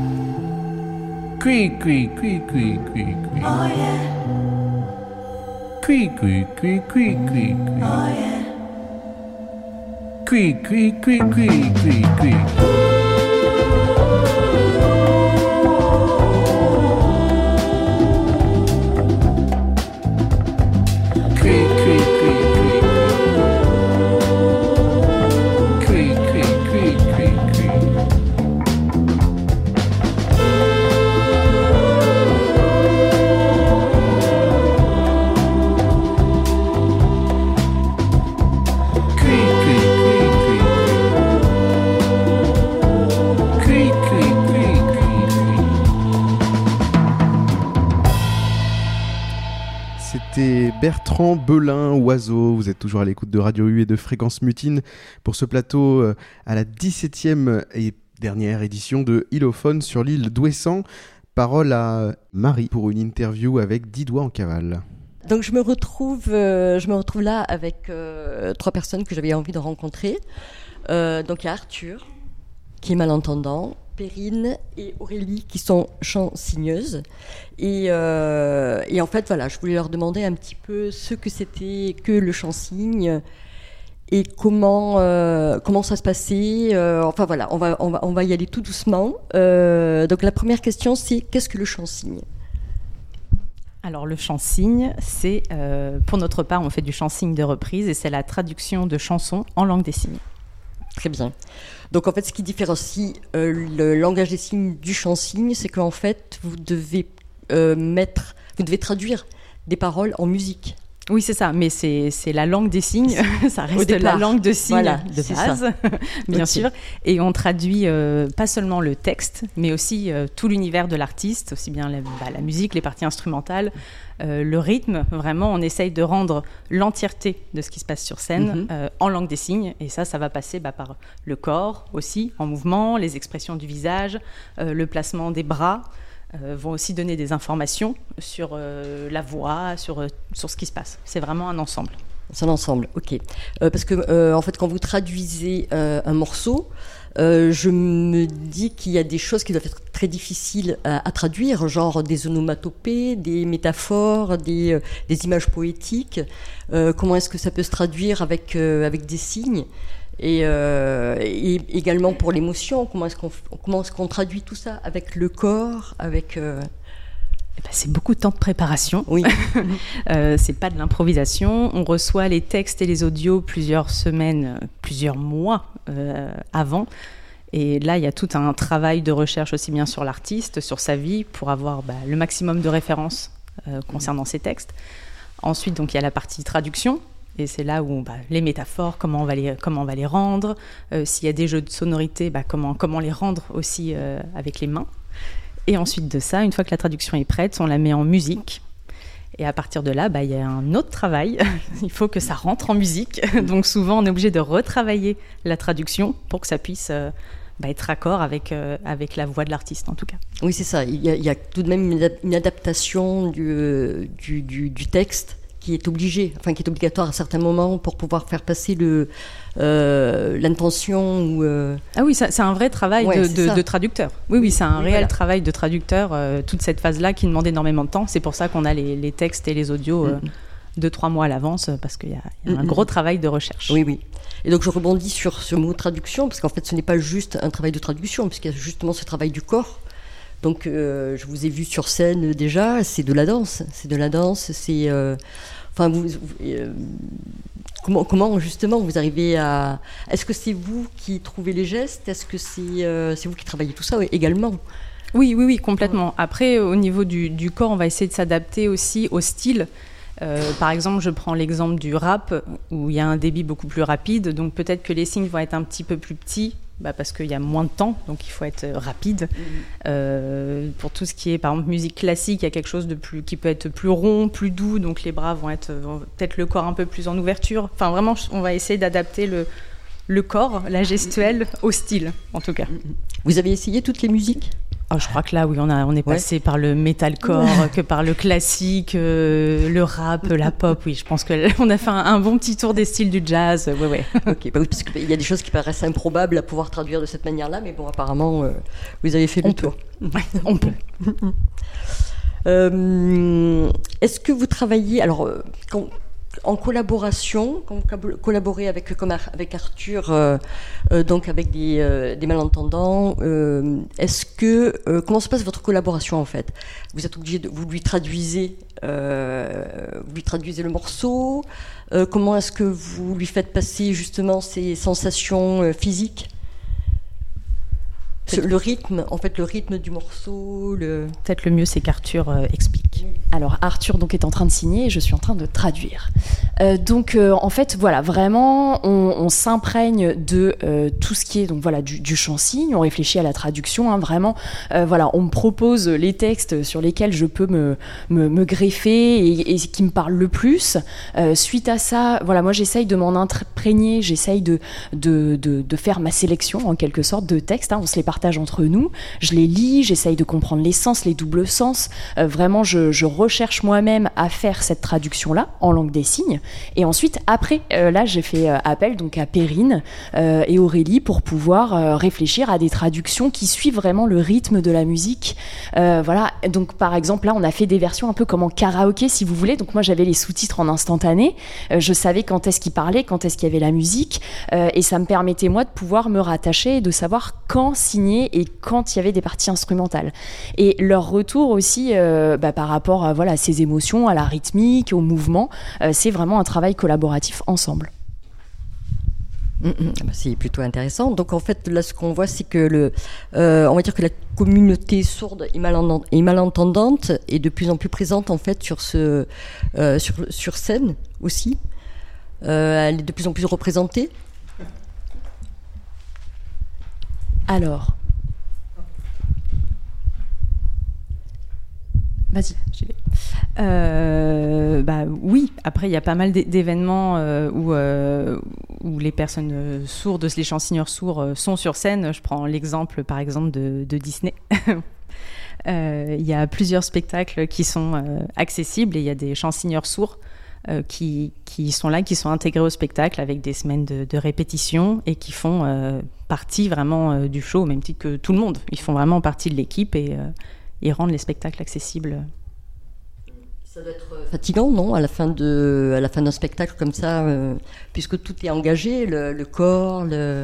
Cui, cui, cui, cui, cui, cui. Oh yeah. Cui, cui, cui, cui, cui, cui. Oh yeah. Cui, cui, cui, cui, cui, cui. c'était Bertrand Belin, Oiseau. Vous êtes toujours à l'écoute de Radio U et de Fréquence Mutine pour ce plateau euh, à la dix-septième et dernière édition de Ilophone sur l'île d'Ouessant. Parole à Marie pour une interview avec dix doigts en cavale. Donc je me retrouve, euh, je me retrouve là avec euh, trois personnes que j'avais envie de rencontrer. Euh, donc il y a Arthur, qui est malentendant, Perrine et Aurélie, qui sont chansigneuses. Et, euh, et en fait, voilà, je voulais leur demander un petit peu ce que c'était que le chansigne et comment, euh, comment ça se passait. Euh, enfin voilà, on va, on, va, on va y aller tout doucement. Euh, donc la première question, c'est qu'est-ce que le chansigne ? Alors le chansigne, c'est, euh, pour notre part, on fait du chansigne de reprise et c'est la traduction de chansons en langue des signes. Très bien. Donc en fait, ce qui différencie euh, le langage des signes du chansigne, c'est qu'en fait, vous devez euh, mettre, vous devez traduire des paroles en musique. Oui, c'est ça, mais c'est, c'est la langue des signes, ça reste la langue de signes voilà, de base, bien okay. sûr. Et on traduit euh, pas seulement le texte, mais aussi euh, tout l'univers de l'artiste, aussi bien la, bah, la musique, les parties instrumentales, euh, le rythme. Vraiment, on essaye de rendre l'entièreté de ce qui se passe sur scène mm-hmm. euh, en langue des signes. Et ça, ça va passer bah, par le corps aussi, en mouvement, les expressions du visage, euh, le placement des bras. Euh, vont aussi donner des informations sur euh, la voix, sur, euh, sur ce qui se passe. C'est vraiment un ensemble. C'est un ensemble, ok. Euh, parce que, euh, en fait, quand vous traduisez euh, un morceau, euh, je me dis qu'il y a des choses qui doivent être très difficiles à, à traduire, genre des onomatopées, des métaphores, des, euh, des images poétiques. Euh, comment est-ce que ça peut se traduire avec, euh, avec des signes ? Et, euh, et également pour l'émotion, comment est-ce qu'on, comment est-ce qu'on traduit tout ça avec le corps, avec... Euh... Eh ben, c'est beaucoup de temps de préparation. Oui. euh, c'est pas de l'improvisation. On reçoit les textes et les audios plusieurs semaines, plusieurs mois euh, avant. Et là, il y a tout un travail de recherche aussi bien sur l'artiste, sur sa vie, pour avoir bah, le maximum de références euh, concernant ces textes. Ensuite, donc, il y a la partie traduction. Et c'est là où bah, les métaphores, comment on va les, comment on va les rendre. Euh, s'il y a des jeux de sonorité, bah, comment, comment les rendre aussi euh, avec les mains. Et ensuite de ça, une fois que la traduction est prête, on la met en musique. Et à partir de là, bah, y a un autre travail. Il faut que ça rentre en musique. Donc souvent, on est obligé de retravailler la traduction pour que ça puisse euh, bah, être raccord avec, euh, avec la voix de l'artiste, en tout cas. Oui, c'est ça. Il y a, il y a tout de même une adaptation du, du, du, du texte qui est obligé, enfin qui est obligatoire à certains moments pour pouvoir faire passer le, euh, l'intention ou... Euh... Ah oui, ça, c'est un vrai travail ouais, de, de, de traducteur. Oui, oui, c'est un oui, réel voilà. travail de traducteur, euh, toute cette phase-là qui demande énormément de temps. C'est pour ça qu'on a les, les textes et les audios euh, mm-hmm. deux, trois mois à l'avance, parce qu'il y a, il y a mm-hmm. un gros travail de recherche. Oui, oui. Et donc je rebondis sur ce mot traduction, parce qu'en fait ce n'est pas juste un travail de traduction, puisqu'il y a justement ce travail du corps. Donc euh, je vous ai vu sur scène déjà, c'est de la danse. C'est de la danse, c'est... Euh, Enfin, vous, vous, euh, comment, comment justement vous arrivez à... Est-ce que c'est vous qui trouvez les gestes ? Est-ce que c'est, euh, c'est vous qui travaillez tout ça oui, également ? Oui, oui, oui, complètement. Après, au niveau du, du corps, on va essayer de s'adapter aussi au style. Euh, par exemple, je prends l'exemple du rap, où il y a un débit beaucoup plus rapide, donc peut-être que les signes vont être un petit peu plus petits, bah parce qu'il y a moins de temps, donc il faut être rapide. Mmh. Euh, pour tout ce qui est, par exemple, musique classique, il y a quelque chose de plus, qui peut être plus rond, plus doux, donc les bras vont être, vont, peut-être le corps un peu plus en ouverture. Enfin, vraiment, on va essayer d'adapter le, le corps, la gestuelle, au style, en tout cas. Vous avez essayé toutes les musiques ? Oh, je crois que là, oui, on, a, on est passé ouais. par le metalcore, que par le classique, euh, le rap, la pop. Oui, je pense qu'on a fait un, un bon petit tour des styles du jazz. Ouais, ouais. Ok, bah oui, parce qu'il y a des choses qui paraissent improbables à pouvoir traduire de cette manière-là, mais bon, apparemment, euh, vous avez fait le on tour. Peut. Ouais, on peut. euh, est-ce que vous travaillez... Alors, euh, quand, en collaboration, quand vous collaborez avec, comme avec Arthur, euh, euh, donc avec des, euh, des malentendants, euh, est-ce que euh, comment se passe votre collaboration en fait ? Vous êtes obligé de vous lui traduisez, euh, vous lui traduisez le morceau. Euh, comment est-ce que vous lui faites passer justement ces sensations euh, physiques ? Le rythme, en fait, le rythme du morceau. Le... Peut-être le mieux, c'est qu'Arthur euh, explique. Alors Arthur donc est en train de signer et je suis en train de traduire. Euh, donc euh, en fait voilà vraiment on, on s'imprègne de euh, tout ce qui est donc voilà du, du chant-signe, on réfléchit à la traduction hein, vraiment euh, voilà on me propose les textes sur lesquels je peux me, me, me greffer et, et qui me parlent le plus. Euh, suite à ça voilà moi j'essaye de m'en imprégner, j'essaye de, de, de, de faire ma sélection en quelque sorte de textes, hein, on se les partage entre nous, je les lis, j'essaye de comprendre les sens, les doubles sens, euh, vraiment je, je recherche moi-même à faire cette traduction-là en langue des signes. Et ensuite, après, euh, là, j'ai fait euh, appel donc à Perrine euh, et Aurélie pour pouvoir euh, réfléchir à des traductions qui suivent vraiment le rythme de la musique. Euh, voilà. Donc, par exemple, là, on a fait des versions un peu comme en karaoké, si vous voulez. Donc, moi, j'avais les sous-titres en instantané. Euh, je savais quand est-ce qu'ils parlaient, quand est-ce qu'il y avait la musique. Euh, et ça me permettait, moi, de pouvoir me rattacher et de savoir quand signer et quand il y avait des parties instrumentales. Et leur retour aussi, euh, bah, par rapport à voilà, ces émotions, à la rythmique, au mouvement. Euh, c'est vraiment un travail collaboratif ensemble. Mmh, mmh. C'est plutôt intéressant. Donc en fait, là, ce qu'on voit, c'est que le, euh, on va dire que la communauté sourde et, malentend- et malentendante est de plus en plus présente en fait sur ce, euh, sur, sur scène aussi. Euh, elle est de plus en plus représentée. Alors. Vas-y, j'y vais. Euh, bah oui, après il y a pas mal d'événements euh, où, euh, où les personnes euh, sourdes, les chansonneurs sourds euh, sont sur scène. Je prends l'exemple par exemple de, de Disney. euh, il y a plusieurs spectacles qui sont euh, accessibles et il y a des chansonneurs sourds euh, qui, qui sont là, qui sont intégrés au spectacle avec des semaines de, de répétition et qui font euh, partie vraiment euh, du show, au même titre que tout le monde. Ils font vraiment partie de l'équipe et euh, ils rendent les spectacles accessibles. Ça doit être fatigant, non, à la fin de, à la fin d'un spectacle comme ça, euh, puisque tout est engagé, le, le corps, le...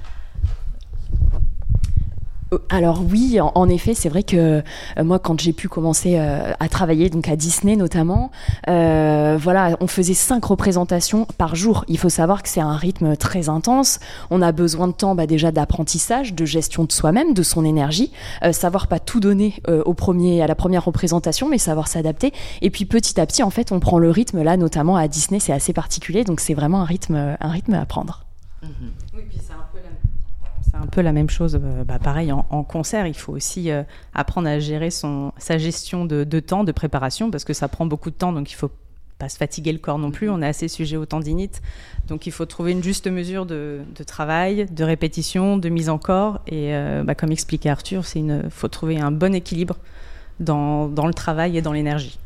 Alors oui, en, en effet, c'est vrai que euh, moi, quand j'ai pu commencer euh, à travailler, donc à Disney notamment, euh, voilà, on faisait cinq représentations par jour. Il faut savoir que c'est un rythme très intense. On a besoin de temps, bah, déjà d'apprentissage, de gestion de soi-même, de son énergie, euh, savoir pas tout donner euh, au premier, à la première représentation, mais savoir s'adapter. Et puis petit à petit, en fait, on prend le rythme. Là, notamment à Disney, c'est assez particulier, donc c'est vraiment un rythme, un rythme à prendre. Mmh. Oui, puis c'est un peu la C'est un peu la même chose, euh, bah pareil en, en concert, il faut aussi euh, apprendre à gérer son, sa gestion de, de temps, de préparation, parce que ça prend beaucoup de temps, donc il ne faut pas se fatiguer le corps non plus, on est assez sujet au tendinite, donc il faut trouver une juste mesure de, de travail, de répétition, de mise en corps, et euh, bah, comme expliquait Arthur, il faut trouver un bon équilibre dans, dans le travail et dans l'énergie.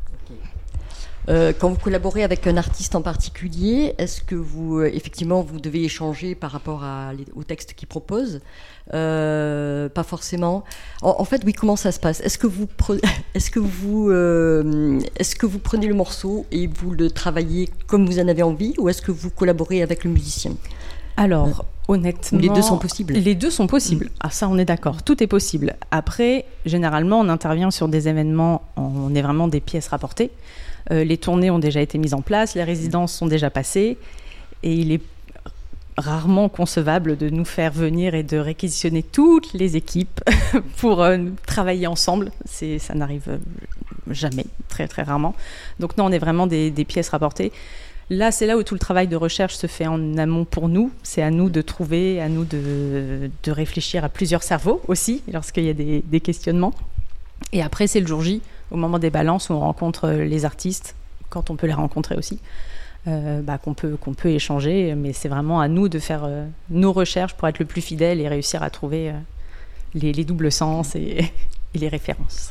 Euh, quand vous collaborez avec un artiste en particulier, est-ce que vous, euh, effectivement, vous devez échanger par rapport à, les, au texte qu'il propose euh, Pas forcément. En, en fait, oui, comment ça se passe Est-ce que vous, pre- est-ce que vous, euh, est-ce que vous prenez le morceau et vous le travaillez comme vous en avez envie, ou est-ce que vous collaborez avec le musicien ? Alors, euh, honnêtement... Les deux sont possibles. Les deux sont possibles. Ah, ça, on est d'accord. Tout est possible. Après, généralement, on intervient sur des événements, on est vraiment des pièces rapportées. Euh, les tournées ont déjà été mises en place, les résidences sont déjà passées, et il est rarement concevable de nous faire venir et de réquisitionner toutes les équipes pour euh, travailler ensemble. C'est, ça n'arrive jamais, très très rarement. Donc non, on est vraiment des, des pièces rapportées. Là, c'est là où tout le travail de recherche se fait en amont pour nous. C'est à nous de trouver, à nous de, de réfléchir à plusieurs cerveaux aussi, lorsqu'il y a des, des questionnements. Et après, c'est le jour J, au moment des balances où on rencontre les artistes, quand on peut les rencontrer aussi, euh, bah, qu'on peut, qu'on peut échanger. Mais c'est vraiment à nous de faire euh, nos recherches pour être le plus fidèles et réussir à trouver euh, les, les doubles sens et, et les références.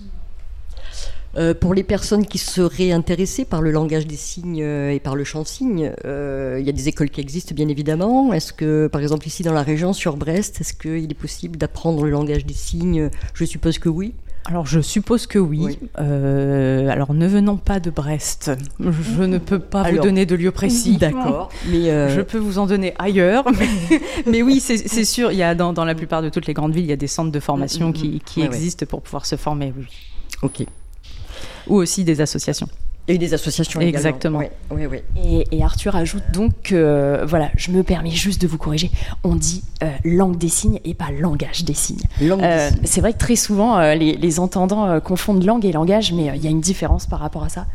Euh, pour les personnes qui seraient intéressées par le langage des signes euh, et par le chant-signe, euh, il y a des écoles qui existent bien évidemment. Est-ce que, par exemple, ici dans la région, sur Brest, est-ce qu'il est possible d'apprendre le langage des signes ? Je suppose que oui. Alors, je suppose que oui. oui. Euh, alors, ne venant pas de Brest, je ne peux pas alors, vous donner de lieu précis. D'accord. Mais euh... je peux vous en donner ailleurs. Mais, mais oui, c'est, c'est sûr, il y a dans, dans la plupart de toutes les grandes villes, il y a des centres de formation qui, qui ouais, existent ouais. pour pouvoir se former. Oui. Ok. Ou aussi des associations. Et des associations également. Exactement. Oui, oui, oui. Et, et Arthur ajoute donc que, euh, voilà, je me permets juste de vous corriger, on dit euh, langue des signes et pas langage des signes. Langue des Euh, signes. c'est vrai que très souvent, euh, les, les entendants euh, confondent langue et langage, mais il y a une différence par rapport à ça.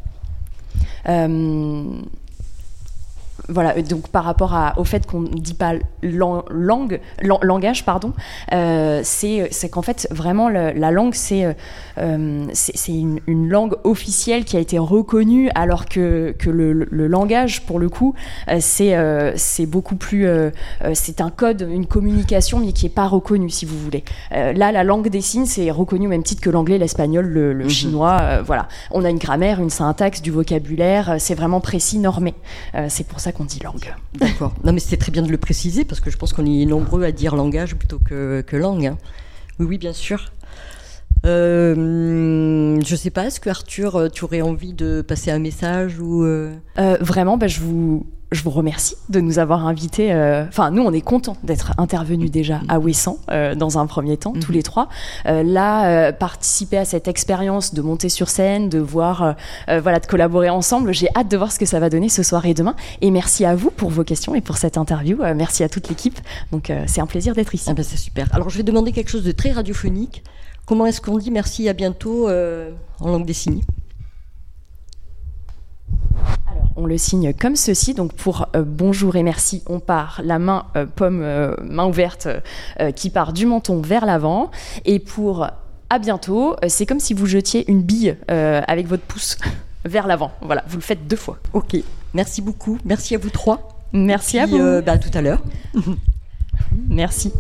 Euh, Voilà, donc par rapport à, au fait qu'on ne dit pas lang- langue, lang- langage, pardon, euh, c'est, c'est qu'en fait, vraiment, le- la langue, c'est, euh, c'est, c'est une, une langue officielle qui a été reconnue, alors que, que le, le- le langage, pour le coup, euh, c'est, euh, c'est beaucoup plus... euh, euh, c'est un code, une communication, mais qui n'est pas reconnue, si vous voulez. Euh, là, la langue des signes, c'est reconnu au même titre que l'anglais, l'espagnol, le, le Mhm. chinois. euh, voilà. On a une grammaire, une syntaxe, du vocabulaire, euh, c'est vraiment précis, normé. Euh, c'est pour ça qu'on dit langue. D'accord. Non, mais c'était très bien de le préciser parce que je pense qu'on est nombreux à dire langage plutôt que, que langue. hein. Oui, oui, bien sûr. Euh, je sais pas, est-ce que Arthur, tu aurais envie de passer un message ou euh... Euh, vraiment, bah, je vous je vous remercie de nous avoir invités. Enfin, euh, nous, on est contents d'être intervenus déjà à Ouessant euh, dans un premier temps, mm-hmm. tous les trois. Euh, là, euh, participer à cette expérience de monter sur scène, de voir, euh, euh, voilà, de collaborer ensemble. J'ai hâte de voir ce que ça va donner ce soir et demain. Et merci à vous pour vos questions et pour cette interview. Euh, merci à toute l'équipe. Donc, euh, c'est un plaisir d'être ici. Ah ben, c'est super. Alors, je vais demander quelque chose de très radiophonique. Comment est-ce qu'on dit merci, à bientôt euh, en langue des signes ? Alors, on le signe comme ceci. Donc, pour euh, bonjour et merci, on part la main euh, pomme, euh, main ouverte, euh, qui part du menton vers l'avant. Et pour à bientôt, euh, c'est comme si vous jetiez une bille euh, avec votre pouce vers l'avant. Voilà, vous le faites deux fois. Ok, merci beaucoup. Merci à vous trois. Merci Puis, à vous. Euh, bah, à tout à l'heure. Merci.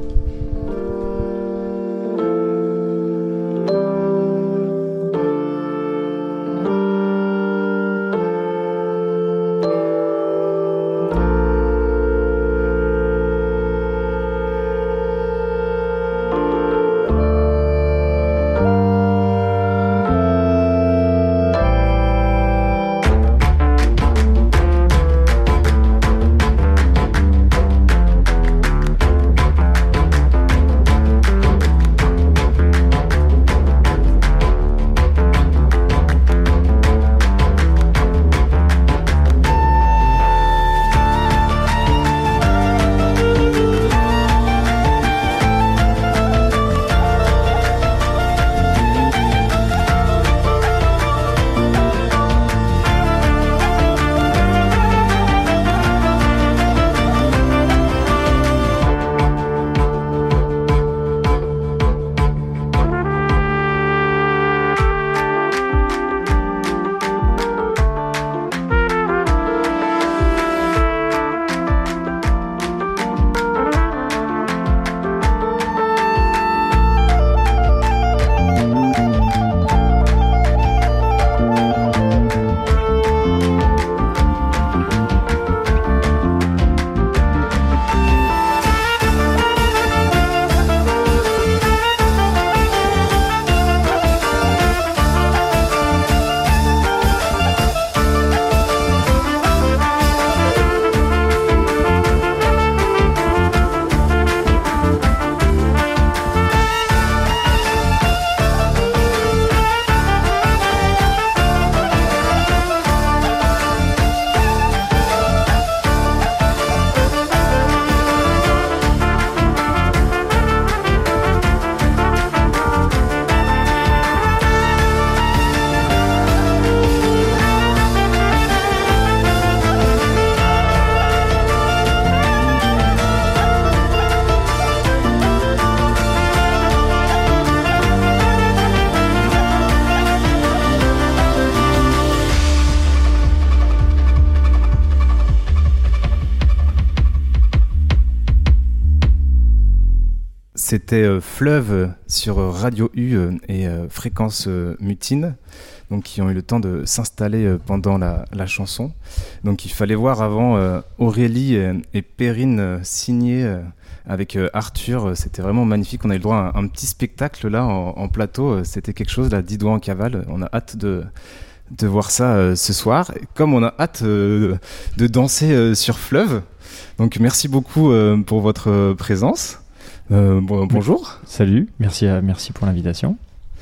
C'était euh, Fleuve sur Radio U euh, et euh, Fréquence euh, Mutine, donc qui ont eu le temps de s'installer euh, pendant la, la chanson. Donc il fallait voir avant euh, Aurélie et, et Perrine euh, signer euh, avec euh, Arthur. C'était vraiment magnifique. On a eu le droit à un, un petit spectacle là en, en plateau. C'était quelque chose, là, dix doigts en cavale. On a hâte de de voir ça euh, ce soir. Et comme on a hâte euh, de danser euh, sur Fleuve. Donc merci beaucoup euh, pour votre euh, présence. Euh, bon, bonjour. Salut, merci, à, merci pour l'invitation.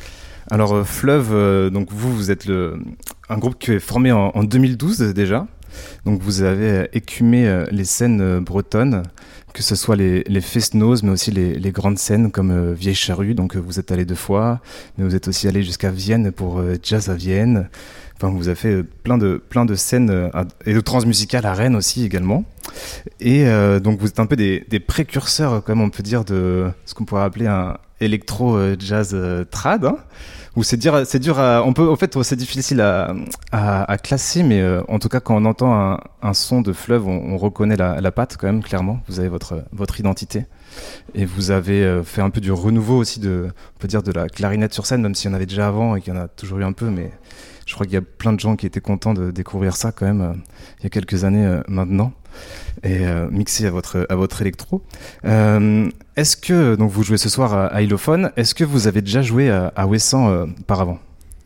Alors euh, Fleuve, euh, donc vous, vous êtes le, un groupe qui est formé en, en deux mille douze déjà. Donc vous avez écumé euh, les scènes euh, bretonnes, que ce soit les, les fest-noz, mais aussi les, les grandes scènes comme euh, Vieille Charrue. Donc euh, vous êtes allé deux fois, mais vous êtes aussi allé jusqu'à Vienne pour euh, Jazz à Vienne. Enfin, vous avez fait plein de, plein de scènes euh, et de transmusicales à Rennes aussi également. Et euh, donc vous êtes un peu des, des précurseurs, comme on peut dire, de ce qu'on pourrait appeler un électro-jazz euh, trad. Hein, où c'est dur, c'est dur à, on peut, en fait, c'est difficile à, à, à classer, mais euh, en tout cas, quand on entend un, un son de Fleuve, on, on reconnaît la, la patte quand même, clairement. Vous avez votre, votre identité. Et vous avez euh, fait un peu du renouveau aussi de, on peut dire, de la clarinette sur scène, même s'il y en avait déjà avant et qu'il y en a toujours eu un peu, mais je crois qu'il y a plein de gens qui étaient contents de découvrir ça quand même, euh, il y a quelques années euh, maintenant. Et euh, mixé à votre, à votre électro. Euh, est-ce que, donc vous jouez ce soir à, à Ilophone, est-ce que vous avez déjà joué à, à Ouessant euh, auparavant ?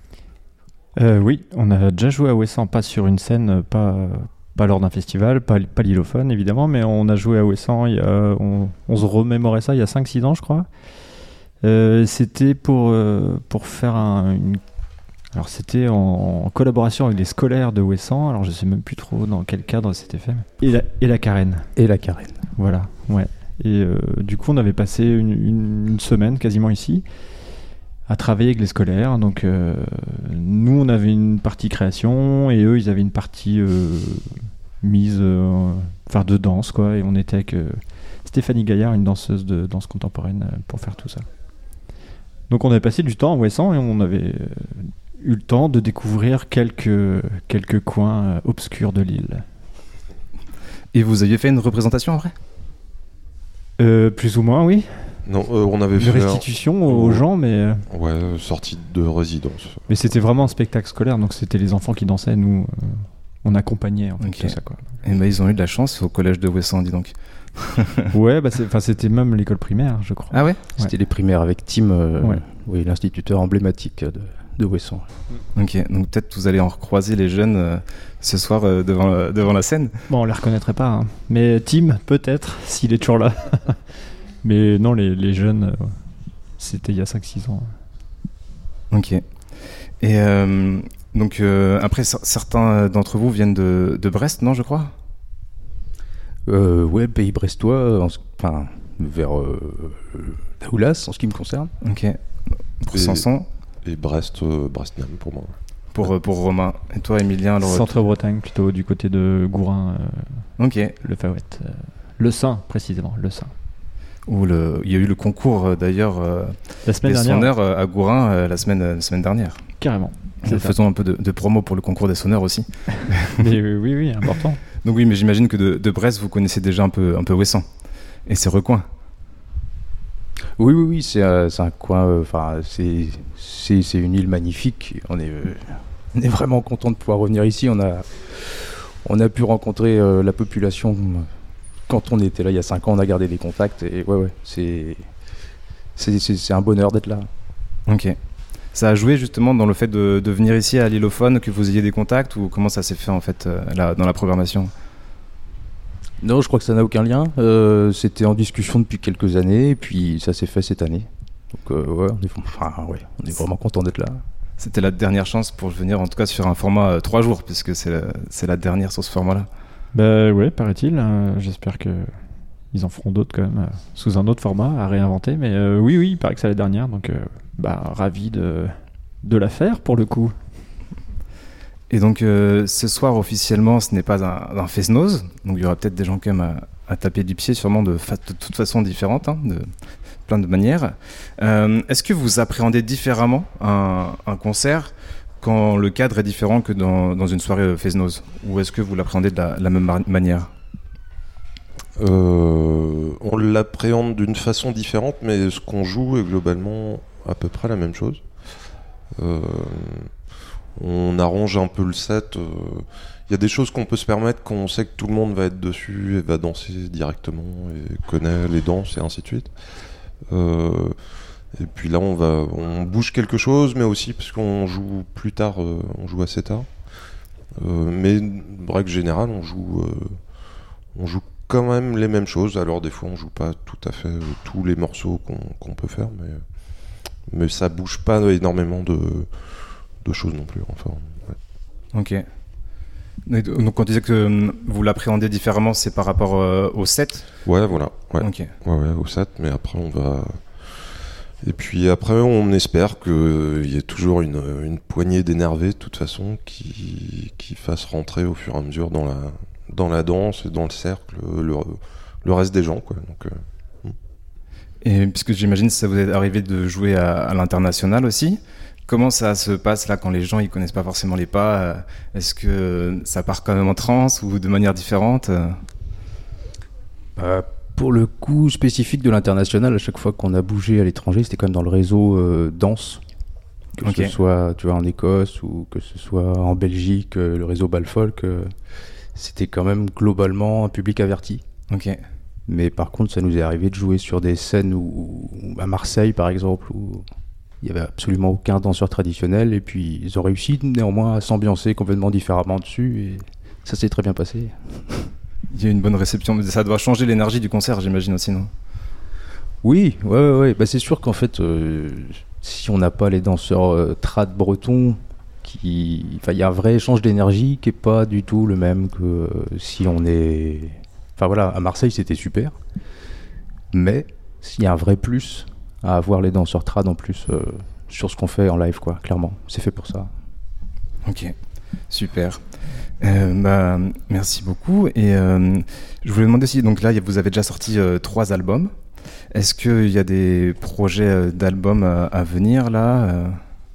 euh, Oui, on a déjà joué à Ouessant, pas sur une scène, pas, pas lors d'un festival, pas, pas l'Ilophone évidemment, mais on a joué à Ouessant, il y a, on, on se remémorait ça il y a cinq six ans je crois. Euh, c'était pour, euh, pour faire un, une Alors c'était en collaboration avec les scolaires de Ouessant, alors je sais même plus trop dans quel cadre c'était fait. Et la, et la Carène. Et la Carène. Voilà, ouais. Et euh, du coup on avait passé une, une, une semaine quasiment ici à travailler avec les scolaires. Donc euh, nous on avait une partie création et eux ils avaient une partie euh, mise, euh, enfin de danse quoi. Et on était avec euh, Stéphanie Gaillard, une danseuse de danse contemporaine euh, pour faire tout ça. Donc on avait passé du temps à Ouessant et on avait... Euh, eu le temps de découvrir quelques, quelques coins euh, obscurs de l'île. Et vous aviez fait une représentation après ? euh, Plus ou moins, oui. Non, euh, on avait une fait restitution un... aux gens, mais... Euh... Ouais, sortie de résidence. Mais c'était vraiment un spectacle scolaire, donc c'était les enfants qui dansaient, nous, euh, on accompagnait en fait okay. tout ça. Quoi. Et bah, ils ont eu de la chance au collège de Ouessant, dis donc. Ouais, bah c'est, c'était même l'école primaire, je crois. Ah ouais, ouais. C'était les primaires avec Tim, euh, ouais. oui, l'instituteur emblématique de... de Ouessant. Ok, donc peut-être vous allez en recroiser les jeunes euh, ce soir euh, devant, euh, devant la scène. Bon, on les reconnaîtrait pas, hein. Mais Tim, peut-être, s'il est toujours là. Mais non, les, les jeunes, euh, c'était il y a cinq six ans. Ok. Et euh, donc, euh, après, c- certains d'entre vous viennent de, de Brest, non, je crois ? euh, Ouais, pays brestois, en, enfin, vers euh, Daoulas, en ce qui me concerne. Ok. Pour et, Sanson et Brest, euh, Brest-Nam pour moi. Pour, euh, pour Romain. Et toi, Emilien alors... Centre-Bretagne, plutôt du côté de Gourin. Euh, ok. Le Faouette. Euh, le Saint, précisément, le Saint. Où le, il y a eu le concours euh, d'ailleurs euh, la semaine des dernière sonneurs euh, à Gourin euh, la, semaine, la semaine dernière. Carrément. Nous faisons un peu de, de promo pour le concours des sonneurs aussi. Mais oui, oui, important. Donc oui, mais j'imagine que de, de Brest, vous connaissez déjà un peu, un peu Ouessant et ses recoins. Oui, oui, oui, c'est, euh, c'est un coin, enfin, euh, c'est, c'est, c'est une île magnifique. On est, euh, on est vraiment content de pouvoir revenir ici. On a, on a pu rencontrer euh, la population quand on était là il y a cinq ans. On a gardé des contacts et ouais, ouais, c'est, c'est, c'est, c'est un bonheur d'être là. Ok. Ça a joué justement dans le fait de, de venir ici à l'Ilophone, que vous ayez des contacts, ou comment ça s'est fait en fait euh, là, dans la programmation ? Non, je crois que ça n'a aucun lien. Euh, c'était en discussion depuis quelques années, et puis ça s'est fait cette année. Donc euh, ouais, on est, enfin, ouais, on est vraiment content d'être là. C'était la dernière chance pour venir, en tout cas sur un format euh, trois jours, puisque c'est la, c'est la dernière sur ce format-là. Bah ouais, paraît-il. Euh, j'espère que ils en feront d'autres quand même, euh, sous un autre format, à réinventer. Mais euh, oui, oui, il paraît que c'est la dernière, donc euh, bah ravi de, de la faire pour le coup. Et donc euh, ce soir officiellement ce n'est pas un, un fest-noz, donc il y aura peut-être des gens quand même à, à taper du pied, sûrement de, fa- de toute façon différentes, hein, de plein de manières. Euh, est-ce que vous appréhendez différemment un, un concert quand le cadre est différent que dans, dans une soirée fest-noz, ou est-ce que vous l'appréhendez de la, la même mar- manière ? euh, On l'appréhende d'une façon différente, mais ce qu'on joue est globalement à peu près la même chose. Euh, on arrange un peu le set. Il euh, y a des choses qu'on peut se permettre quand on sait que tout le monde va être dessus et va danser directement et connaît les danses et ainsi de suite. Euh, et puis là, on va, on bouge quelque chose, mais aussi parce qu'on joue plus tard, euh, on joue assez tard. Euh, mais en règle générale, on joue, euh, on joue quand même les mêmes choses. Alors des fois, on joue pas tout à fait euh, tous les morceaux qu'on, qu'on peut faire, mais mais ça bouge pas énormément de, de choses non plus. Enfin, ouais. Ok. Donc on disait que vous l'appréhendez différemment, c'est par rapport euh, au set. Ouais, voilà. Ouais. Ok. Ouais, ouais, au set, mais après on va. Et puis après, on espère qu'il y ait toujours une, une poignée d'énervés de toute façon qui, qui fasse rentrer au fur et à mesure dans la, dans la danse et dans le cercle le, le reste des gens, quoi. Donc, euh... Et puisque j'imagine que ça vous est arrivé de jouer à, à l'international aussi. Comment ça se passe là quand les gens ils connaissent pas forcément les pas? Est-ce que ça part quand même en transe ou de manière différente? euh, Pour le coup spécifique de l'international, à chaque fois qu'on a bougé à l'étranger, c'était quand même dans le réseau euh, danse. Que okay. ce soit tu vois, en Écosse ou que ce soit en Belgique, euh, le réseau Balfolk, euh, c'était quand même globalement un public averti. Ok. Mais par contre, ça nous est arrivé de jouer sur des scènes où, où, à Marseille par exemple, où il n'y avait absolument aucun danseur traditionnel, et puis ils ont réussi néanmoins à s'ambiancer complètement différemment dessus, et ça s'est très bien passé. Il y a une bonne réception, mais ça doit changer l'énergie du concert, j'imagine aussi, non? Oui, ouais, ouais, ouais. Bah, c'est sûr qu'en fait, euh, si on n'a pas les danseurs euh, trad bretons, qui... enfin, il y a un vrai échange d'énergie qui n'est pas du tout le même que euh, si on est... Enfin voilà, à Marseille c'était super, mais s'il y a un vrai plus à avoir les danseurs trad en plus euh, sur ce qu'on fait en live, quoi, clairement. C'est fait pour ça. Ok, super. Euh, bah, merci beaucoup. Et euh, je voulais demander si, donc là, vous avez déjà sorti euh, trois albums. Est-ce qu'il y a des projets euh, d'albums à, à venir là euh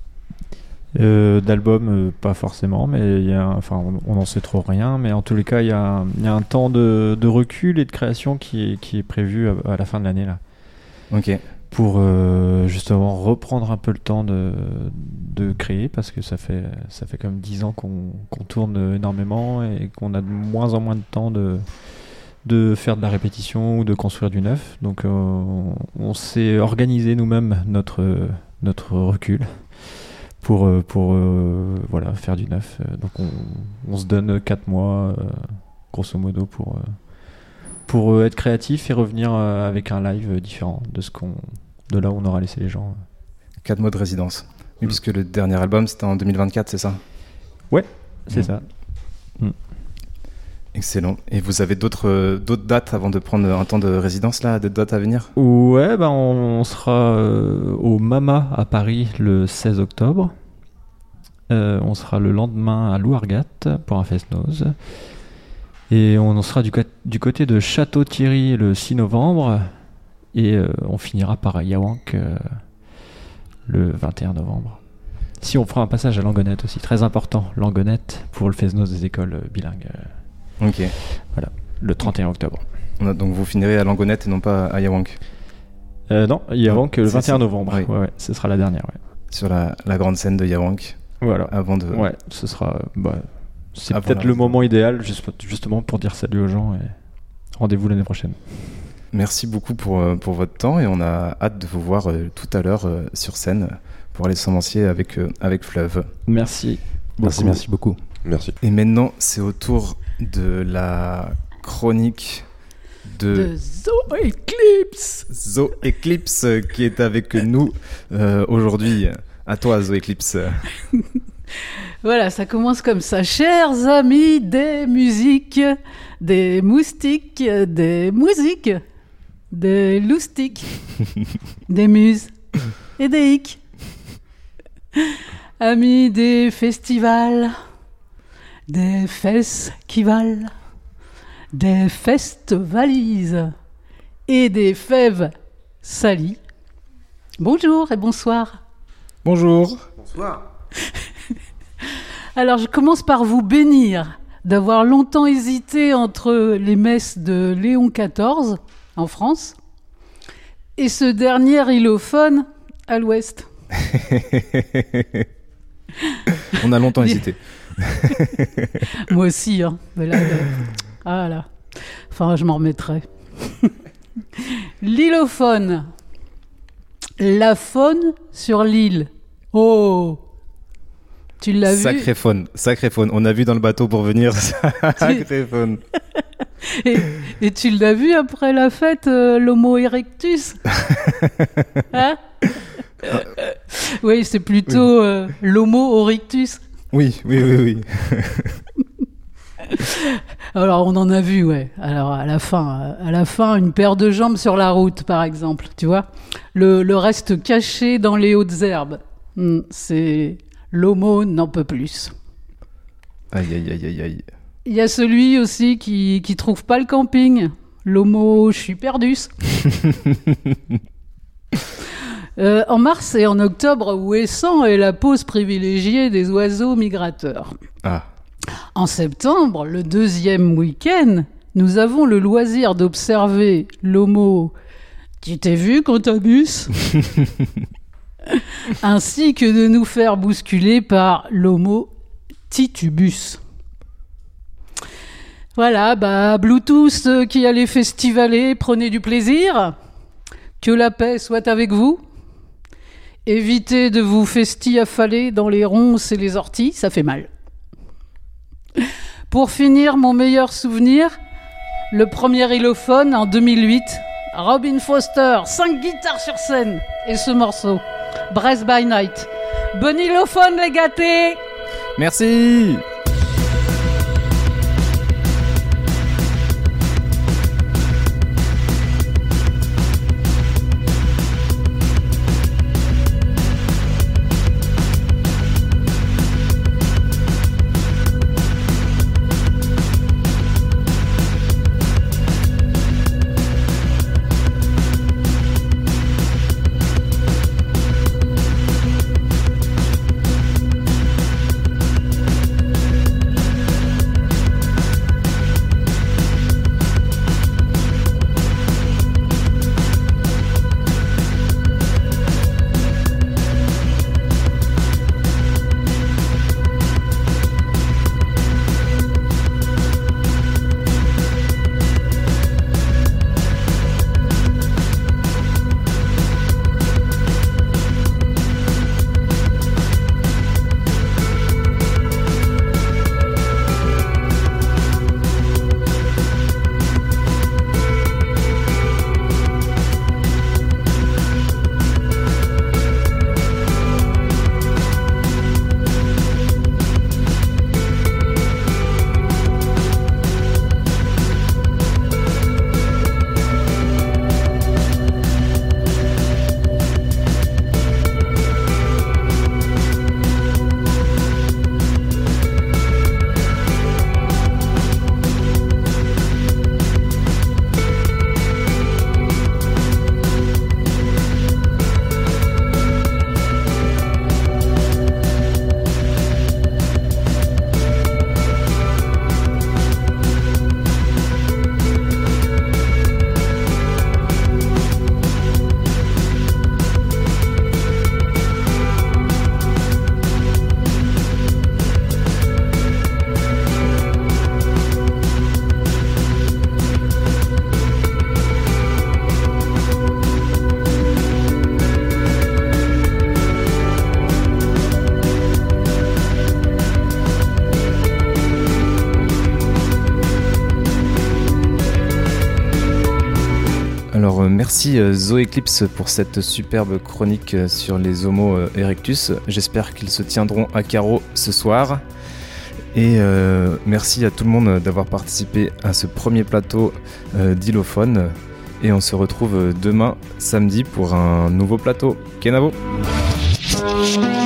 euh, D'albums, euh, pas forcément, mais il y a, enfin, on n'en sait trop rien. Mais en tous les cas, il y a, il y a un temps de, de recul et de création qui est, qui est prévu à, à la fin de l'année là. Ok. Pour euh, justement reprendre un peu le temps de, de créer, parce que ça fait, ça fait comme dix ans qu'on, qu'on tourne énormément et qu'on a de moins en moins de temps de, de faire de la répétition ou de construire du neuf. Donc euh, on, on s'est organisé nous-mêmes notre, notre recul pour, pour euh, voilà, faire du neuf. Donc on, on se donne quatre mois, euh, grosso modo, pour... Euh, pour être créatif et revenir avec un live différent de ce qu'on, de là où on aura laissé les gens. Quatre mois de résidence. Oui, mmh. Puisque le dernier album c'était en deux mille vingt-quatre, c'est ça? Ouais, c'est mmh. ça. Mmh. Excellent. Et vous avez d'autres, d'autres dates avant de prendre un temps de résidence là, des dates à venir? Ouais, bah on, on sera euh, au Mama à Paris le seize octobre. Euh, on sera le lendemain à Louargat pour un Fest-Noz. Et on sera du, co- du côté de Château-Thierry le six novembre. Et euh, on finira par Yawank euh, le vingt et un novembre. Si on fera un passage à Langonette aussi, très important, Langonette pour le Fest-Noz des écoles bilingues. Ok. Voilà, le trente et un octobre. Donc vous finirez à Langonette et non pas à Yawank? euh, Non, Yawank le c'est vingt et un ça. novembre. Oui. Ouais, ouais, ce sera la dernière. Ouais. Sur la, la grande scène de Yawank. Voilà. Avant de... Ouais, ce sera... Bah, c'est avant peut-être la... le moment idéal juste, justement pour dire salut aux gens et rendez-vous l'année prochaine. Merci beaucoup pour, pour votre temps et on a hâte de vous voir euh, tout à l'heure euh, sur scène pour aller semencier avec, euh, avec Fleuve. Merci. Merci, beaucoup. merci beaucoup. Merci. Et maintenant, c'est au tour de la chronique de, de Zo Eclipse. Zo Eclipse qui est avec nous euh, aujourd'hui. À toi, Zo Eclipse. Voilà, ça commence comme ça. Chers amis des musiques, des moustiques, des musiques, des loustiques, des muses et des hicks. Amis des festivals, des fesses qui valent, des festivalises et des fèves salies. Bonjour et bonsoir. Bonjour. Bonsoir. Alors, je commence par vous bénir d'avoir longtemps hésité entre les messes de Léon quatorze, en France, et ce dernier ilophone à l'ouest. On a longtemps hésité. Moi aussi, hein. Mais là, là... Ah là. Enfin, je m'en remettrai. L'ilophone. La faune sur l'île. Oh! Tu l'as vu? Sacré faune, sacré faune. On a vu dans le bateau pour venir. Sacré faune. Et, et tu l'as vu après la fête, euh, l'Homo erectus? Hein? Oui, c'est plutôt oui. euh, l'Homo erectus. Oui, oui, oui, oui. Alors, on en a vu, ouais. Alors, à la fin, à la fin, une paire de jambes sur la route, par exemple, tu vois. Le, le reste caché dans les hautes herbes. Hmm, c'est l'Homo n'en peut plus. Aïe, aïe, aïe, aïe, aïe. Il y a celui aussi qui, qui trouve pas le camping. L'Homo, je suis perdus. euh, en mars et en octobre, Ouessant est la pause privilégiée des oiseaux migrateurs. Ah. En septembre, le deuxième week-end, nous avons le loisir d'observer l'Homo « Tu t'es vu quand t'abus ?» ainsi que de nous faire bousculer par l'Homo titubus. Voilà, bah, Bluetooth euh, qui allez festivaler, prenez du plaisir. Que la paix soit avec vous. Évitez de vous festi-affaler dans les ronces et les orties, ça fait mal. Pour finir, mon meilleur souvenir, le premier Ilophone en deux mille huit, Robin Foster, cinq guitares sur scène, et ce morceau, Breath by Night. Bon Ilophone les gâtés! Merci! Alors euh, merci euh, Zoé Eclipse pour cette superbe chronique euh, sur les Homo euh, erectus. J'espère qu'ils se tiendront à carreau ce soir. Et euh, merci à tout le monde d'avoir participé à ce premier plateau euh, d'Ilophone. Et on se retrouve demain samedi pour un nouveau plateau. Kenavo.